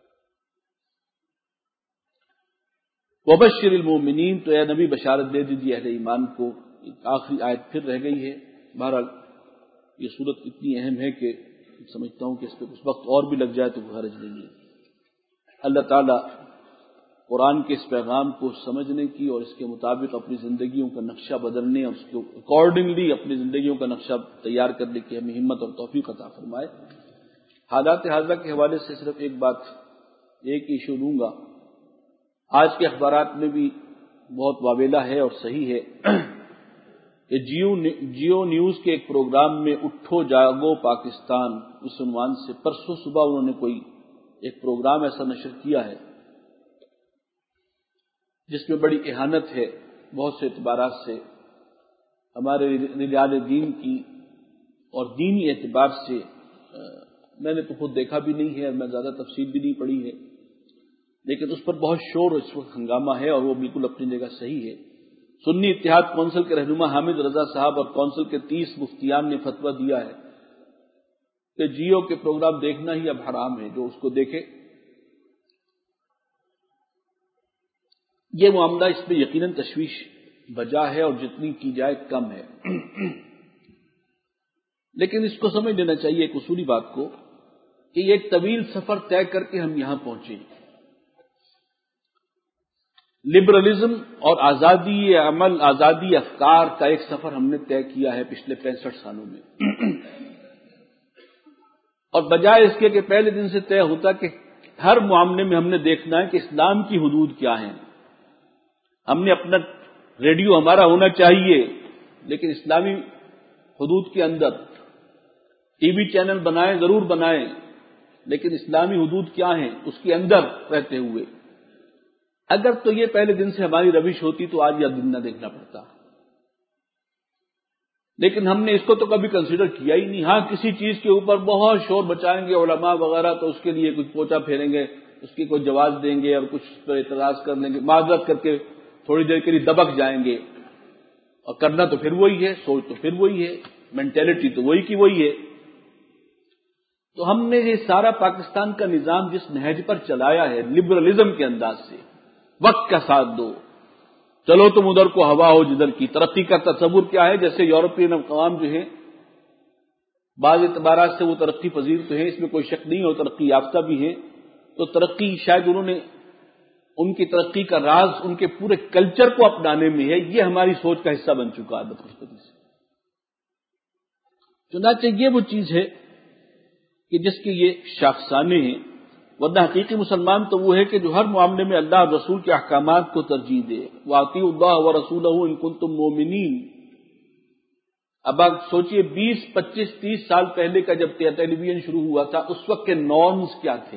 وبشر المؤمنین، تو اے نبی بشارت دے دیجیے اہل ایمان کو۔ ایک آخری آیت پھر رہ گئی ہے۔ بہرحال یہ صورت اتنی اہم ہے کہ سمجھتا ہوں کہ اس پہ اس وقت اور بھی لگ جائے تو حرج نہیں ہے۔ اللہ تعالیٰ قرآن کے اس پیغام کو سمجھنے کی اور اس کے مطابق اپنی زندگیوں کا نقشہ بدلنے اور اس کے اکارڈنگلی اپنی زندگیوں کا نقشہ تیار کرنے کی ہمیں ہمت اور توفیق عطا فرمائے۔ حالات حاضرہ کے حوالے سے صرف ایک بات، ایک ایشو لوں گا۔ آج کے اخبارات میں بھی بہت واویلا ہے اور صحیح ہے کہ جیو جیو نیوز کے ایک پروگرام میں اٹھو جاگو پاکستان اس عنوان سے پرسوں صبح انہوں نے کوئی ایک پروگرام ایسا نشر کیا ہے جس میں بڑی اہانت ہے بہت سے اعتبارات سے ہمارے رجال دین کی، اور دینی اعتبار سے میں نے تو خود دیکھا بھی نہیں ہے اور میں زیادہ تفصیل بھی نہیں پڑھی ہے، لیکن اس پر بہت شور اس وقت ہنگامہ ہے، اور وہ بالکل اپنی جگہ صحیح ہے۔ سنی اتحاد کونسل کے رہنما حامد رضا صاحب اور کونسل کے تیس مفتیان نے فتویٰ دیا ہے کہ جیو کے پروگرام دیکھنا ہی اب حرام ہے، جو اس کو دیکھے۔ یہ معاملہ اس میں یقیناً تشویش بجا ہے اور جتنی کی جائے کم ہے، لیکن اس کو سمجھ لینا چاہیے ایک اصولی بات کو کہ یہ ایک طویل سفر طے کر کے ہم یہاں پہنچے۔ لبرلزم اور آزادی عمل، آزادی افکار کا ایک سفر ہم نے طے کیا ہے پچھلے پینسٹھ سالوں میں، اور بجائے اس کے کہ پہلے دن سے طے ہوتا کہ ہر معاملے میں ہم نے دیکھنا ہے کہ اسلام کی حدود کیا ہیں۔ ہم نے اپنا ریڈیو ہمارا ہونا چاہیے، لیکن اسلامی حدود کے اندر، ٹی وی چینل بنائیں ضرور بنائیں، لیکن اسلامی حدود کیا ہیں اس کے اندر رہتے ہوئے۔ اگر تو یہ پہلے دن سے ہماری روش ہوتی تو آج یہ دن نہ دیکھنا پڑتا، لیکن ہم نے اس کو تو کبھی کنسیڈر کیا ہی نہیں۔ ہاں کسی چیز کے اوپر بہت شور بچائیں گے علماء وغیرہ تو اس کے لیے کچھ پوچھا پھیریں گے، اس کی کوئی جواز دیں گے اور کچھ پر اعتراض کر لیں گے، معذرت کر کے تھوڑی دیر کے لیے دبک جائیں گے، اور کرنا تو پھر وہی ہے، سوچ تو پھر وہی ہے، مینٹلٹی تو وہی کی وہی ہے۔ تو ہم نے یہ سارا پاکستان کا نظام جس نہج پر چلایا ہے لبرلزم کے انداز سے، وقت کا ساتھ دو، چلو تم ادھر کو ہوا ہو جدھر کی، ترقی کا تصور کیا ہے؟ جیسے یورپین اقوام جو ہیں بعض اعتبارات سے وہ ترقی پذیر تو ہیں، اس میں کوئی شک نہیں، اور ترقی یافتہ بھی ہیں، تو ترقی شاید انہوں نے ان کی ترقی کا راز ان کے پورے کلچر کو اپنانے میں ہے، یہ ہماری سوچ کا حصہ بن چکا ہے بدقسمتی سے۔ چنانچہ یہ وہ چیز ہے کہ جس کے یہ شاخسانے ہیں، ورنہ حقیقی مسلمان تو وہ ہے کہ جو ہر معاملے میں اللہ اور رسول کے احکامات کو ترجیح دے، وَأَطِیعُوا اللَّهَ وَرَسُولَهُ إِن كُنتُم مُؤْمِنِینَ۔ اب آپ سوچئے بیس پچیس تیس سال پہلے کا جب ٹیلی ویژن شروع ہوا تھا، اس وقت کے نارمز کیا تھے؟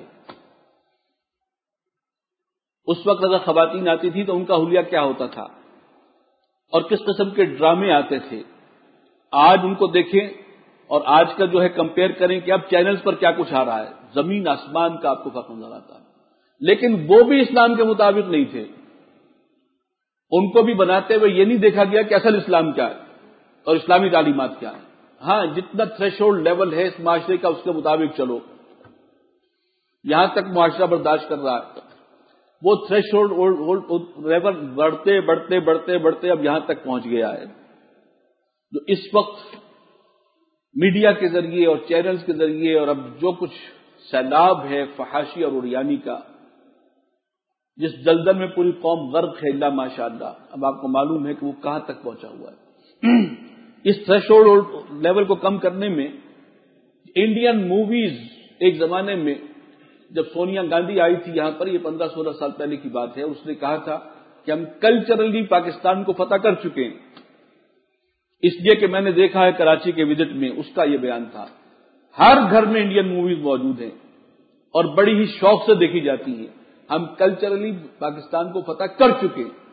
اس وقت اگر خواتین آتی تھی تو ان کا حلیہ کیا ہوتا تھا، اور کس قسم کے ڈرامے آتے تھے؟ آج ان کو دیکھیں اور آج کا جو ہے کمپیئر کریں کہ اب چینلز پر کیا کچھ آ رہا ہے، زمین آسمان کا آپ کو فرق نظر آتا ہے۔ لیکن وہ بھی اسلام کے مطابق نہیں تھے، ان کو بھی بناتے ہوئے یہ نہیں دیکھا گیا کہ اصل اسلام کیا ہے اور اسلامی تعلیمات کیا ہے۔ ہاں، جتنا تھریش ہولڈ لیول ہے اس معاشرے کا اس کے مطابق چلو، یہاں تک معاشرہ برداشت کر رہا ہے، وہ تھریش ہولڈ لیول بڑھتے بڑھتے بڑھتے بڑھتے اب یہاں تک پہنچ گیا ہے، جو اس وقت میڈیا کے ذریعے اور چینلز کے ذریعے اور اب جو کچھ سیلاب ہے فحاشی اور اڑیانی کا، جس دلدل میں پوری قوم غرق ہے الا ماشاء اللہ، اب آپ کو معلوم ہے کہ وہ کہاں تک پہنچا ہوا ہے۔ اس تھریش ہولڈ لیول کو کم کرنے میں انڈین موویز، ایک زمانے میں جب سونیا گاندھی آئی تھی یہاں پر، یہ پندرہ سولہ سال پہلے کی بات ہے، اس نے کہا تھا کہ ہم کلچرلی پاکستان کو فتح کر چکے ہیں، اس لیے کہ میں نے دیکھا ہے کراچی کے وزٹ میں، اس کا یہ بیان تھا۔ ہر گھر میں انڈین موویز موجود ہیں اور بڑی ہی شوق سے دیکھی جاتی ہیں، ہم کلچرلی پاکستان کو فتح کر چکے ہیں۔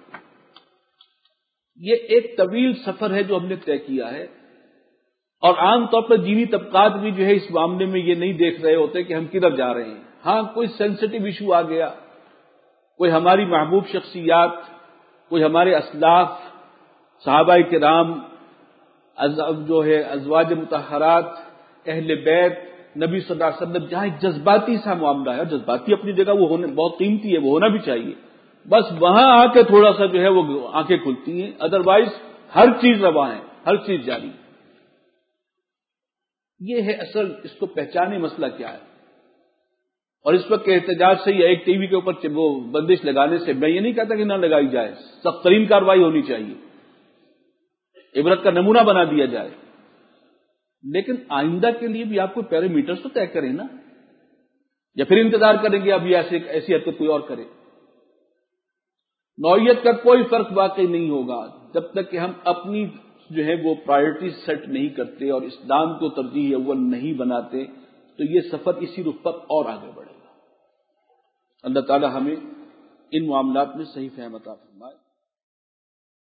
یہ ایک طویل سفر ہے جو ہم نے طے کیا ہے، اور عام طور پر دینی طبقات بھی جو ہے اس معاملے میں یہ نہیں دیکھ رہے ہوتے کہ ہم کدھر جا رہے ہیں۔ ہاں، کوئی سینسٹیو ایشو آ گیا، کوئی ہماری محبوب شخصیات، کوئی ہمارے اسلاف صحابہ کرام، جو ہے ازواج مطہرات، اہل بیت، نبی صلی اللہ علیہ وسلم، جہاں ایک جذباتی سا معاملہ ہے، جذباتی اپنی جگہ وہ ہونے بہت قیمتی ہے، وہ ہونا بھی چاہیے، بس وہاں آ کے تھوڑا سا جو ہے وہ آنکھیں کھلتی ہیں، ادروائز ہر چیز رواں ہے، ہر چیز جاری۔ یہ ہے اصل، اس کو پہچانے مسئلہ کیا ہے۔ اور اس وقت کے احتجاج سے یا ایک ٹی وی کے اوپر وہ بندش لگانے سے میں یہ نہیں کہتا کہ نہ لگائی جائے، سخت ترین کارروائی ہونی چاہیے، عبرت کا نمونہ بنا دیا جائے، لیکن آئندہ کے لیے بھی آپ کو پیرامیٹرز تو طے کریں نا، یا پھر انتظار کریں گے ابھی ایسے ایسی حرکت کوئی اور کرے۔ نوعیت کا کوئی فرق واقعی نہیں ہوگا جب تک کہ ہم اپنی جو ہے وہ پرائرٹیز سیٹ نہیں کرتے اور اسلام کو ترجیح اول نہیں بناتے، تو یہ سفر اسی رخ پر اور آگے بڑھے گا۔ اللہ تعالی ہمیں ان معاملات میں صحیح فہم عطا فرمائے۔